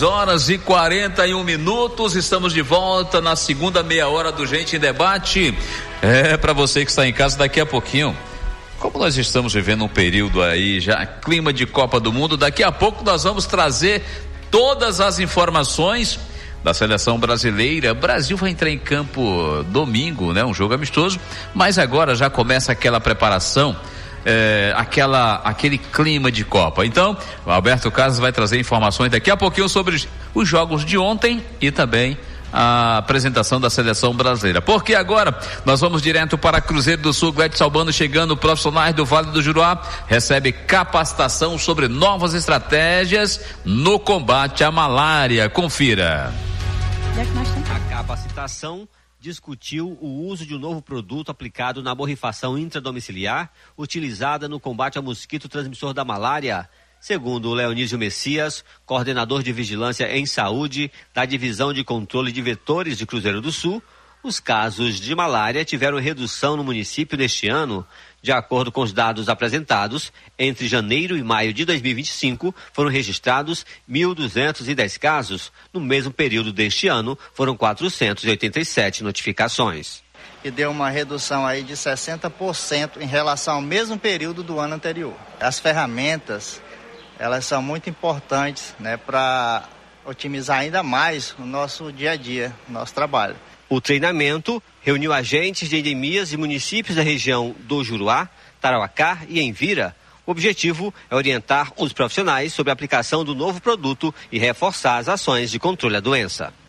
10h41. Estamos de volta na segunda meia hora do Gente em Debate. Para você que está em casa, daqui a pouquinho, como nós estamos vivendo um período aí já, clima de Copa do Mundo, daqui a pouco nós vamos trazer todas as informações da seleção brasileira. O Brasil vai entrar em campo domingo, né? Um jogo amistoso, mas agora já começa aquela preparação, aquele clima de Copa. Então, o Alberto Casas vai trazer informações daqui a pouquinho sobre os jogos de ontem e também a apresentação da seleção brasileira. Porque agora nós vamos direto para Cruzeiro do Sul. Gladys Albano chegando. Profissionais do Vale do Juruá recebe capacitação sobre novas estratégias no combate à malária. Confira. A capacitação discutiu o uso de um novo produto aplicado na borrifação intradomiciliar utilizada no combate ao mosquito transmissor da malária. Segundo o Leonísio Messias, coordenador de Vigilância em Saúde da Divisão de Controle de Vetores de Cruzeiro do Sul, os casos de malária tiveram redução no município neste ano. De acordo com os dados apresentados, entre janeiro e maio de 2025, foram registrados 1.210 casos. No mesmo período deste ano, foram 487 notificações. E deu uma redução aí de 60% em relação ao mesmo período do ano anterior. As ferramentas, elas são muito importantes, né, para otimizar ainda mais o nosso dia a dia, o nosso trabalho. O treinamento reuniu agentes de endemias e municípios da região do Juruá, Tarauacá e Envira. O objetivo é orientar os profissionais sobre a aplicação do novo produto e reforçar as ações de controle da doença.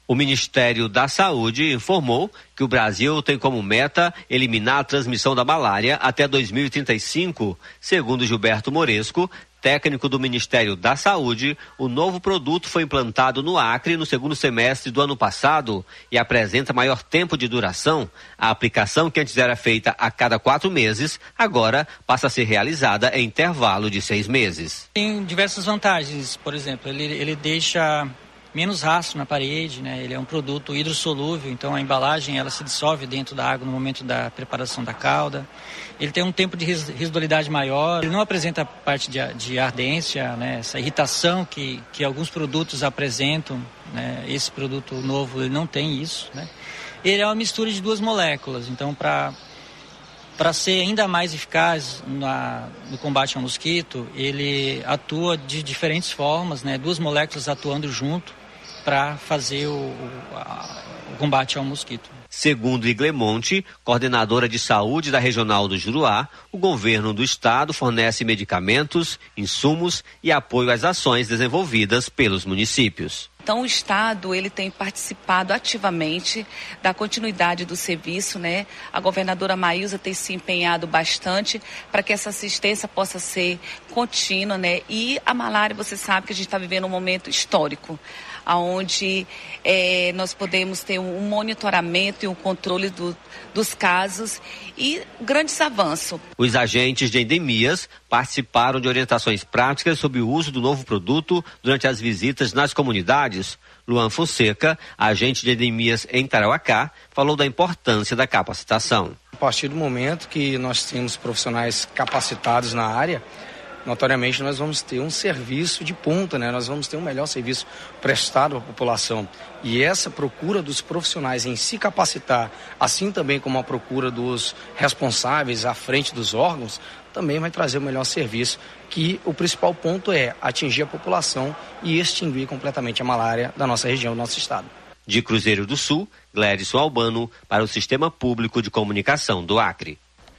O Ministério da Saúde informou que o Brasil tem como meta eliminar a transmissão da malária até 2035. Segundo Gilberto Moresco, técnico do Ministério da Saúde, o novo produto foi implantado no Acre no segundo semestre do ano passado e apresenta maior tempo de duração. A aplicação, que antes era feita a cada 4 meses, agora passa a ser realizada em intervalo de 6 meses. Tem diversas vantagens, por exemplo, ele deixa menos rastro na parede, né? Ele é um produto hidrossolúvel, então a embalagem ela se dissolve dentro da água no momento da preparação da calda. Ele tem um tempo de residualidade maior, ele não apresenta parte de ardência, né? Essa irritação que alguns produtos apresentam, né? Esse produto novo ele não tem isso, né? Ele é uma mistura de 2 moléculas, então para ser ainda mais eficaz no combate ao mosquito, ele atua de diferentes formas, né? 2 moléculas atuando junto para fazer o combate ao mosquito. Segundo Iglemonte, coordenadora de saúde da Regional do Juruá, o governo do estado fornece medicamentos, insumos e apoio às ações desenvolvidas pelos municípios. Então o Estado ele tem participado ativamente da continuidade do serviço, né? A governadora Maísa tem se empenhado bastante para que essa assistência possa ser contínua, né? E a malária, você sabe que a gente está vivendo um momento histórico, onde nós podemos ter um monitoramento e um controle dos casos e grandes avanços. Os agentes de endemias participaram de orientações práticas sobre o uso do novo produto durante as visitas nas comunidades. Luan Fonseca, agente de endemias em Tarauacá, falou da importância da capacitação. A partir do momento que nós temos profissionais capacitados na área, notoriamente nós vamos ter um serviço de ponta, né? Nós vamos ter um melhor serviço prestado à população. E essa procura dos profissionais em se capacitar, assim também como a procura dos responsáveis à frente dos órgãos, também vai trazer o melhor serviço, que o principal ponto é atingir a população e extinguir completamente a malária da nossa região, do nosso estado. De Cruzeiro do Sul, Glédson Albano, para o Sistema Público de Comunicação do Acre.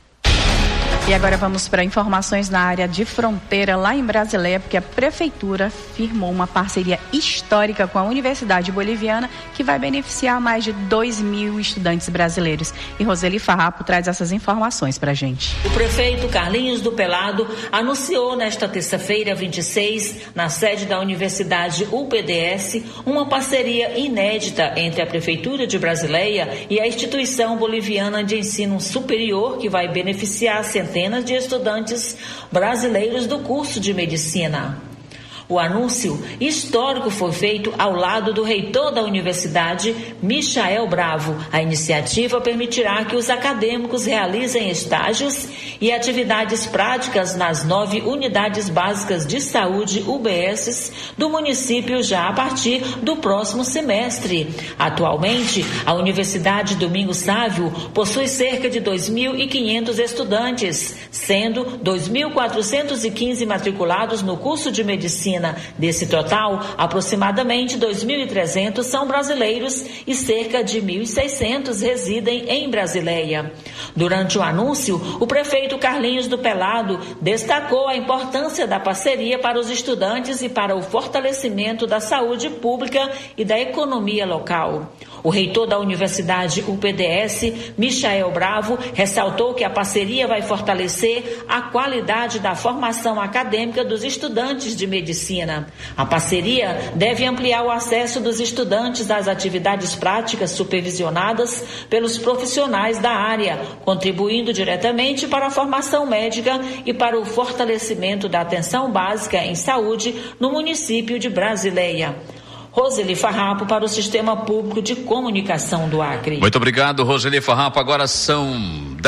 E agora vamos para informações na área de fronteira, lá em Brasileia, porque a Prefeitura firmou uma parceria histórica com a Universidade Boliviana, que vai beneficiar mais de 2.000 estudantes brasileiros. E Roseli Farrapo traz essas informações para a gente. O prefeito Carlinhos do Pelado anunciou nesta terça-feira, 26, na sede da Universidade UPDS, uma parceria inédita entre a Prefeitura de Brasileia e a Instituição Boliviana de Ensino Superior, que vai beneficiar centenas de estudantes brasileiros do curso de medicina. O anúncio histórico foi feito ao lado do reitor da universidade, Michael Bravo. A iniciativa permitirá que os acadêmicos realizem estágios e atividades práticas nas 9 unidades básicas de saúde UBSs do município já a partir do próximo semestre. Atualmente, a Universidade Domingos Sávio possui cerca de 2.500 estudantes, sendo 2.415 matriculados no curso de medicina. Desse total, aproximadamente 2.300 são brasileiros e cerca de 1.600 residem em Brasileia. Durante o anúncio, o prefeito Carlinhos do Pelado destacou a importância da parceria para os estudantes e para o fortalecimento da saúde pública e da economia local. O reitor da Universidade UPDS, Michael Bravo, ressaltou que a parceria vai fortalecer a qualidade da formação acadêmica dos estudantes de medicina. A parceria deve ampliar o acesso dos estudantes às atividades práticas supervisionadas pelos profissionais da área, contribuindo diretamente para a formação médica e para o fortalecimento da atenção básica em saúde no município de Brasileia. Roseli Farrapo para o Sistema Público de Comunicação do Acre. Muito obrigado, Roseli Farrapo. Agora são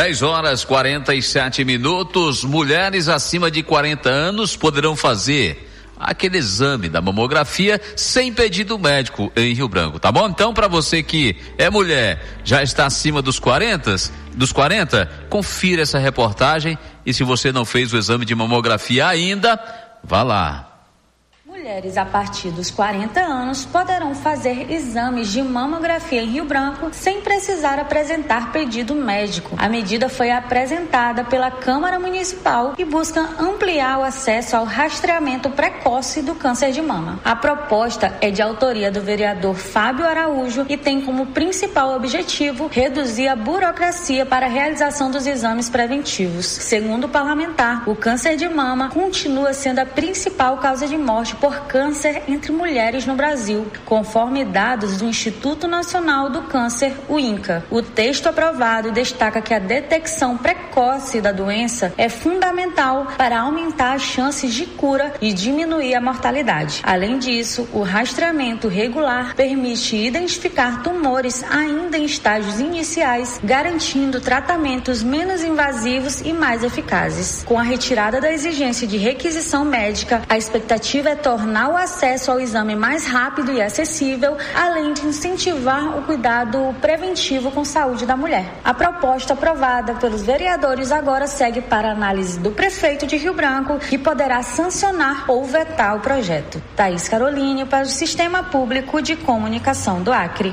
10h47. Mulheres acima de 40 anos poderão fazer aquele exame da mamografia sem pedido médico em Rio Branco, tá bom? Então, para você que é mulher, já está acima dos 40, confira essa reportagem, e se você não fez o exame de mamografia ainda, vá lá. Mulheres a partir dos 40 anos poderão fazer exames de mamografia em Rio Branco sem precisar apresentar pedido médico. A medida foi apresentada pela Câmara Municipal e busca ampliar o acesso ao rastreamento precoce do câncer de mama. A proposta é de autoria do vereador Fábio Araújo e tem como principal objetivo reduzir a burocracia para a realização dos exames preventivos. Segundo o parlamentar, o câncer de mama continua sendo a principal causa de morte por câncer entre mulheres no Brasil, conforme dados do Instituto Nacional do Câncer, o INCA. O texto aprovado destaca que a detecção precoce da doença é fundamental para aumentar as chances de cura e diminuir a mortalidade. Além disso, o rastreamento regular permite identificar tumores ainda em estágios iniciais, garantindo tratamentos menos invasivos e mais eficazes. Com a retirada da exigência de requisição médica, a expectativa é tornar o acesso ao exame mais rápido e acessível, além de incentivar o cuidado preventivo com saúde da mulher. A proposta aprovada pelos vereadores agora segue para análise do prefeito de Rio Branco, que poderá sancionar ou vetar o projeto. Thaís Caroline, para o Sistema Público de Comunicação do Acre.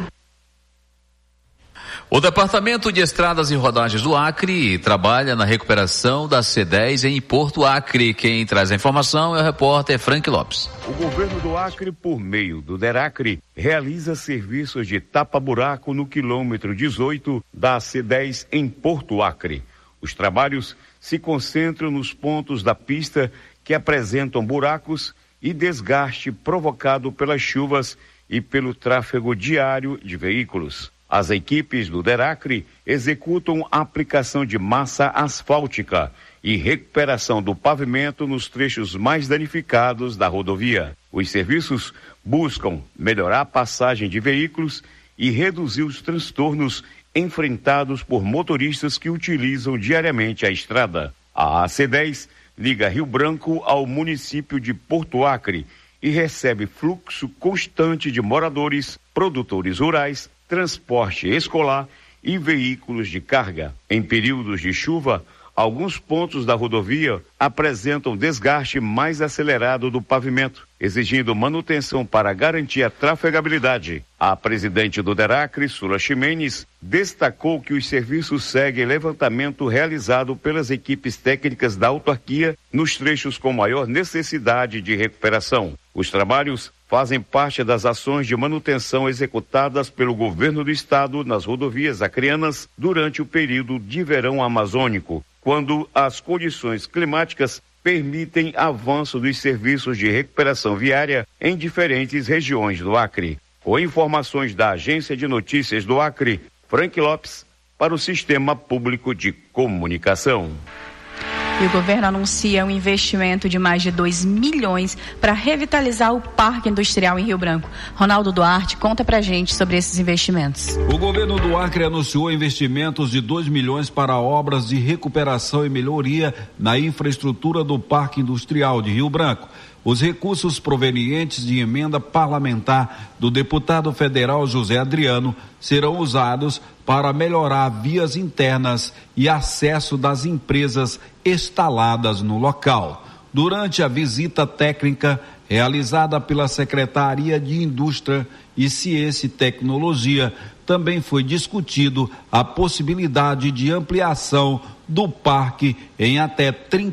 O Departamento de Estradas e Rodagens do Acre trabalha na recuperação da C10 em Porto Acre. Quem traz a informação é o repórter Frank Lopes. O governo do Acre, por meio do DERACRE, realiza serviços de tapa-buraco no quilômetro 18 da C10 em Porto Acre. Os trabalhos se concentram nos pontos da pista que apresentam buracos e desgaste provocado pelas chuvas e pelo tráfego diário de veículos. As equipes do DERACRE executam a aplicação de massa asfáltica e recuperação do pavimento nos trechos mais danificados da rodovia. Os serviços buscam melhorar a passagem de veículos e reduzir os transtornos enfrentados por motoristas que utilizam diariamente a estrada. A AC10 liga Rio Branco ao município de Porto Acre e recebe fluxo constante de moradores, produtores rurais, transporte escolar e veículos de carga. Em períodos de chuva, alguns pontos da rodovia apresentam desgaste mais acelerado do pavimento, exigindo manutenção para garantir a trafegabilidade. A presidente do DERACRE, Sula Ximenes, destacou que os serviços seguem levantamento realizado pelas equipes técnicas da autarquia nos trechos com maior necessidade de recuperação. Os trabalhos fazem parte das ações de manutenção executadas pelo governo do estado nas rodovias acreanas durante o período de verão amazônico, quando as condições climáticas permitem avanço dos serviços de recuperação viária em diferentes regiões do Acre. Com informações da Agência de Notícias do Acre, Frank Lopes, para o Sistema Público de Comunicação. E o governo anuncia um investimento de mais de 2 milhões para revitalizar o Parque Industrial em Rio Branco. Ronaldo Duarte conta pra gente sobre esses investimentos. O governo do Acre anunciou investimentos de 2 milhões para obras de recuperação e melhoria na infraestrutura do Parque Industrial de Rio Branco. Os recursos provenientes de emenda parlamentar do deputado federal José Adriano serão usados para melhorar vias internas e acesso das empresas instaladas no local. Durante a visita técnica realizada pela Secretaria de Indústria e Ciência e Tecnologia, também foi discutido a possibilidade de ampliação do parque em até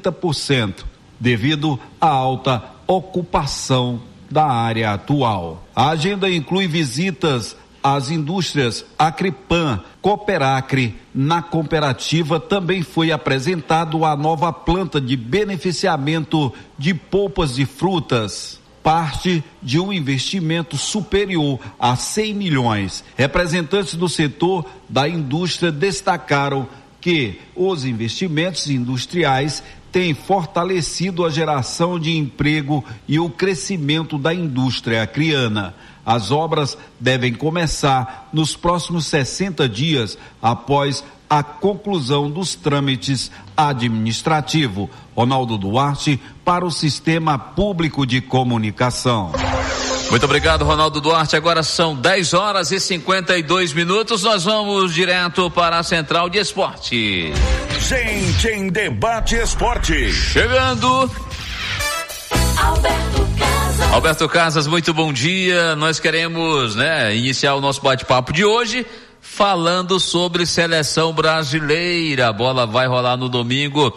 30%, devido à alta ocupação da área atual. A agenda inclui visitas às indústrias Acrepan, Cooperacre. Na cooperativa também foi apresentado a nova planta de beneficiamento de polpas de frutas, parte de um investimento superior a 100 milhões. Representantes do setor da indústria destacaram que os investimentos industriais têm fortalecido a geração de emprego e o crescimento da indústria acreana. As obras devem começar nos próximos 60 dias após a conclusão dos trâmites administrativos. Ronaldo Duarte, para o Sistema Público de Comunicação. Muito obrigado, Ronaldo Duarte. Agora são 10h52. Nós vamos direto para a Central de Esporte. Gente em Debate Esporte. Chegando. Alberto Casa. Alberto Casas, muito bom dia. Nós queremos, iniciar o nosso bate-papo de hoje falando sobre seleção brasileira. A bola vai rolar no domingo.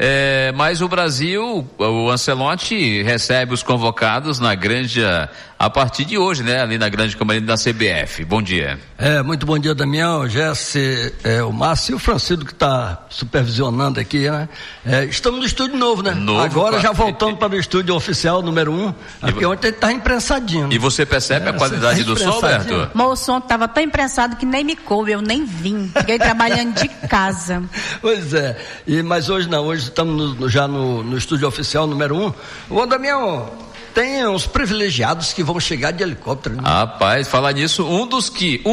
Mas o Brasil, o Ancelotti recebe os convocados na Granja a partir de hoje, ali na Grande Camarim da CBF. Bom dia. Muito bom dia, Damião, o Jesse, o Márcio e o Francisco que está supervisionando aqui, né? Estamos no estúdio novo, né? Agora já voltando para o estúdio oficial número 1, porque ontem ele estava imprensadinho. E você percebe a qualidade do som, Alberto? O som estava tão imprensado que nem me coube, eu nem vim. Fiquei trabalhando de casa. Pois é, mas hoje não, hoje estamos já no estúdio oficial número 1. Ô, Damião, tem uns privilegiados que vão chegar de helicóptero, né? Rapaz, falar nisso, um dos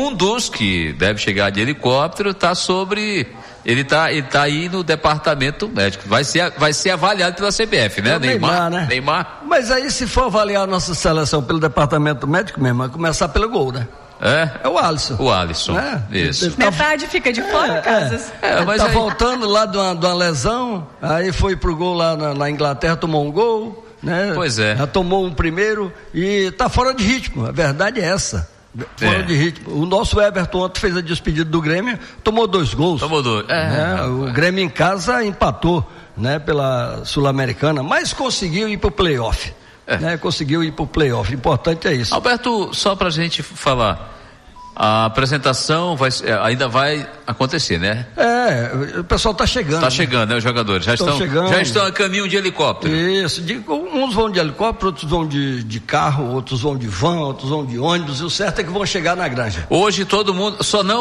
que deve chegar de helicóptero ele tá aí no departamento médico, vai ser avaliado pela CBF, né? Neymar. Mas aí, se for avaliar a nossa seleção pelo departamento médico mesmo, vai começar pelo gol, né? É o Alisson. O Alisson, isso. Metade fica de fora, Casas. Mas tá voltando lá de uma lesão, aí foi pro gol lá na Inglaterra, tomou um gol, né? Pois é. Já tomou um primeiro e tá fora de ritmo, a verdade é essa. Fora de ritmo. O nosso Everton ontem fez a despedida do Grêmio, tomou 2 gols. Tomou 2. O Grêmio em casa empatou, pela Sul-Americana, mas conseguiu ir pro playoff. Conseguiu ir pro playoff. Importante é isso. Alberto, só pra gente falar, a apresentação ainda vai acontecer, né? O pessoal tá chegando. Tá chegando, né? Os jogadores já estão a caminho de helicóptero. Isso, uns vão de helicóptero, outros vão de carro, outros vão de van, outros vão de ônibus, e o certo é que vão chegar na Granja. Hoje todo mundo,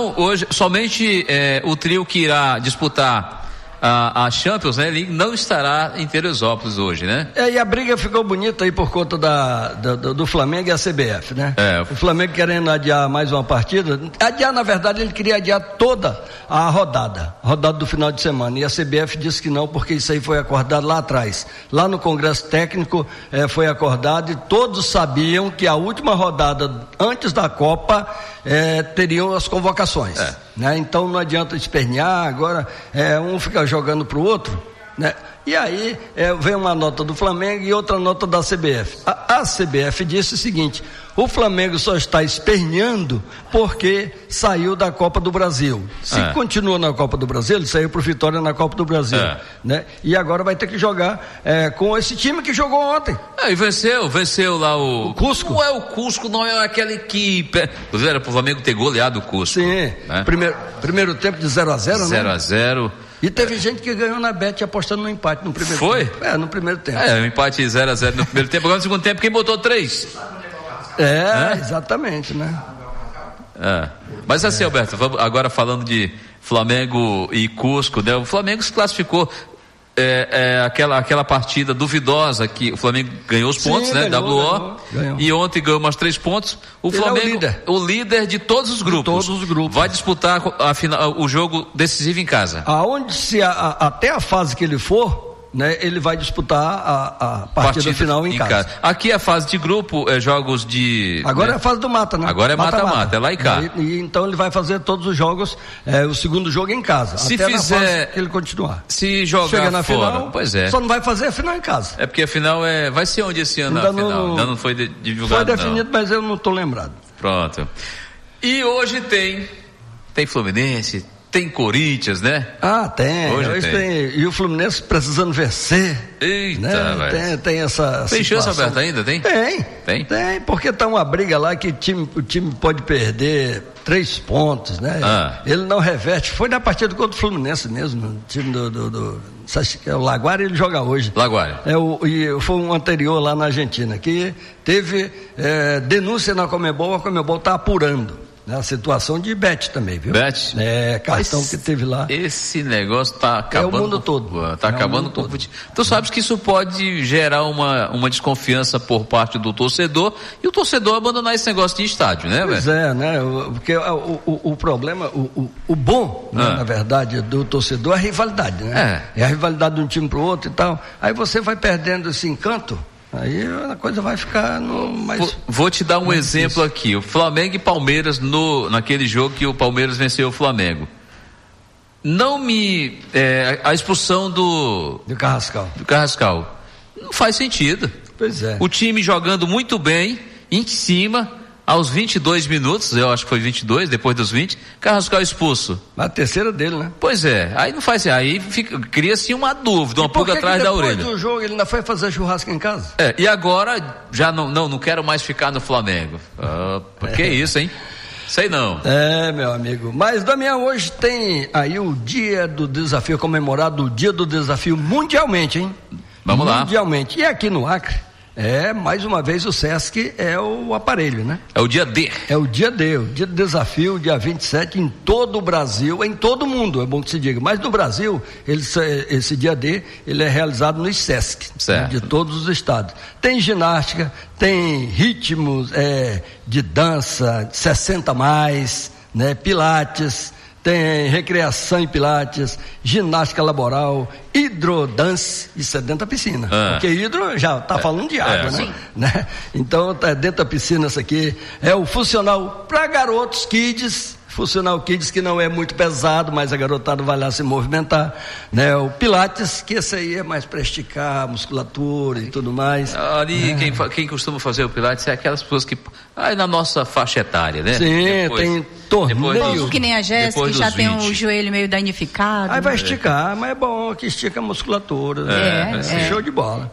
somente o trio que irá disputar a Champions, ele não estará em Teresópolis hoje, né? E a briga ficou bonita aí por conta do Flamengo e a CBF, né? O Flamengo querendo adiar mais uma partida, na verdade ele queria adiar toda a rodada do final de semana, e a CBF disse que não, porque isso aí foi acordado lá atrás, lá no Congresso Técnico foi acordado, e todos sabiam que a última rodada antes da Copa teriam as convocações, então não adianta espernear, agora um fica jogando pro outro, né? E aí vem uma nota do Flamengo e outra nota da CBF. A CBF disse o seguinte: o Flamengo só está esperneando porque saiu da Copa do Brasil. Se continua na Copa do Brasil, ele saiu pro Vitória na Copa do Brasil, né? E agora vai ter que jogar com esse time que jogou ontem. E venceu lá o Cusco. Não é o Cusco, não é aquela equipe. Era pro Flamengo ter goleado o Cusco. Sim, né? Primeiro tempo de 0-0, né? 0-0. E teve gente que ganhou na Bet apostando no empate no primeiro tempo. Foi? No primeiro tempo. Um empate 0-0 no primeiro tempo. Agora no segundo tempo, quem botou 3? Exatamente, né? Mas assim, Alberto, agora falando de Flamengo e Cusco, né? O Flamengo se classificou. Aquela partida duvidosa que o Flamengo ganhou os pontos, ganhou. E ontem ganhou mais 3 pontos. O Flamengo, o líder de todos os grupos. Vai disputar o jogo decisivo em casa. Até a fase que ele for, né, ele vai disputar a partida final em casa. Aqui é a fase de grupo, jogos de... Agora é a fase do mata, né? Agora é mata-mata, é lá e cá. E então ele vai fazer todos os jogos, o segundo jogo em casa. Se até fizer... na fase que ele continuar. Se jogar chega na fora, final, pois é. Só não vai fazer a final em casa. É porque a final vai ser onde esse ano a final? Ainda não foi divulgado, foi definido, mas eu não estou lembrado. Pronto. E hoje tem Fluminense, tem Corinthians, né? Tem. Hoje tem. E o Fluminense precisando vencer. Eita, né? Tem essa Tem situação. chance aberta ainda, tem? Tem, porque tá uma briga lá que o time pode perder 3 pontos, né? Ele não reverte. Foi na partida contra o Fluminense mesmo, o time do o Laguária, ele joga hoje. Laguária. E foi um anterior lá na Argentina, que teve denúncia na Conmebol, a Conmebol tá apurando. A situação de Bet também, viu? Bet? Cartão que teve lá. Esse negócio tá acabando. O mundo todo. Tá acabando com o futebol. Tu sabes que isso pode gerar uma desconfiança por parte do torcedor e o torcedor abandonar esse negócio de estádio, né, velho? Pois né? Porque o problema, o bom, né, na verdade, do torcedor é a rivalidade, né? É a rivalidade de um time pro outro e tal. Aí você vai perdendo esse encanto. Aí a coisa vai ficar mais... Vou te dar um exemplo aqui. O Flamengo e Palmeiras naquele jogo que o Palmeiras venceu o Flamengo. A expulsão do Carrascal. Não faz sentido. Pois é. O time jogando muito bem, em cima, aos 22 minutos, eu acho que foi 22, depois dos 20, Carrascal expulso. A terceira dele, né? Pois é, aí não faz, aí cria-se uma dúvida, uma pulga atrás da orelha. Depois do jogo ele ainda foi fazer churrasco em casa? E agora já não quero mais ficar no Flamengo. Que isso, hein? Sei não. Meu amigo. Mas, Damião, hoje tem aí o dia do desafio, comemorado o dia do desafio mundialmente, hein? Vamos lá. Mundialmente. E aqui no Acre, mais uma vez o SESC é o aparelho, né? É o dia D. É o dia D, o dia do desafio, dia 27, em todo o Brasil, em todo o mundo, é bom que se diga. Mas no Brasil, esse dia D, ele é realizado nos SESC, né, de todos os estados. Tem ginástica, tem ritmos de dança, 60 mais, né? Pilates, tem recreação em pilates, ginástica laboral, hidrodance, isso é dentro da piscina, porque hidro já está falando de água, né? Então é dentro da piscina isso aqui, é o funcional para garotos, kids, funcional kids que não é muito pesado, mas a garotada vai lá se movimentar, né? O pilates, que esse aí é mais para esticar a musculatura e tudo mais. Ali quem costuma fazer o pilates é aquelas pessoas que na nossa faixa etária, né? Sim, tem torneio. Que nem a Jéssica, que já tem o joelho meio danificado. Aí vai esticar, mas é bom que estica a musculatura. Show de bola.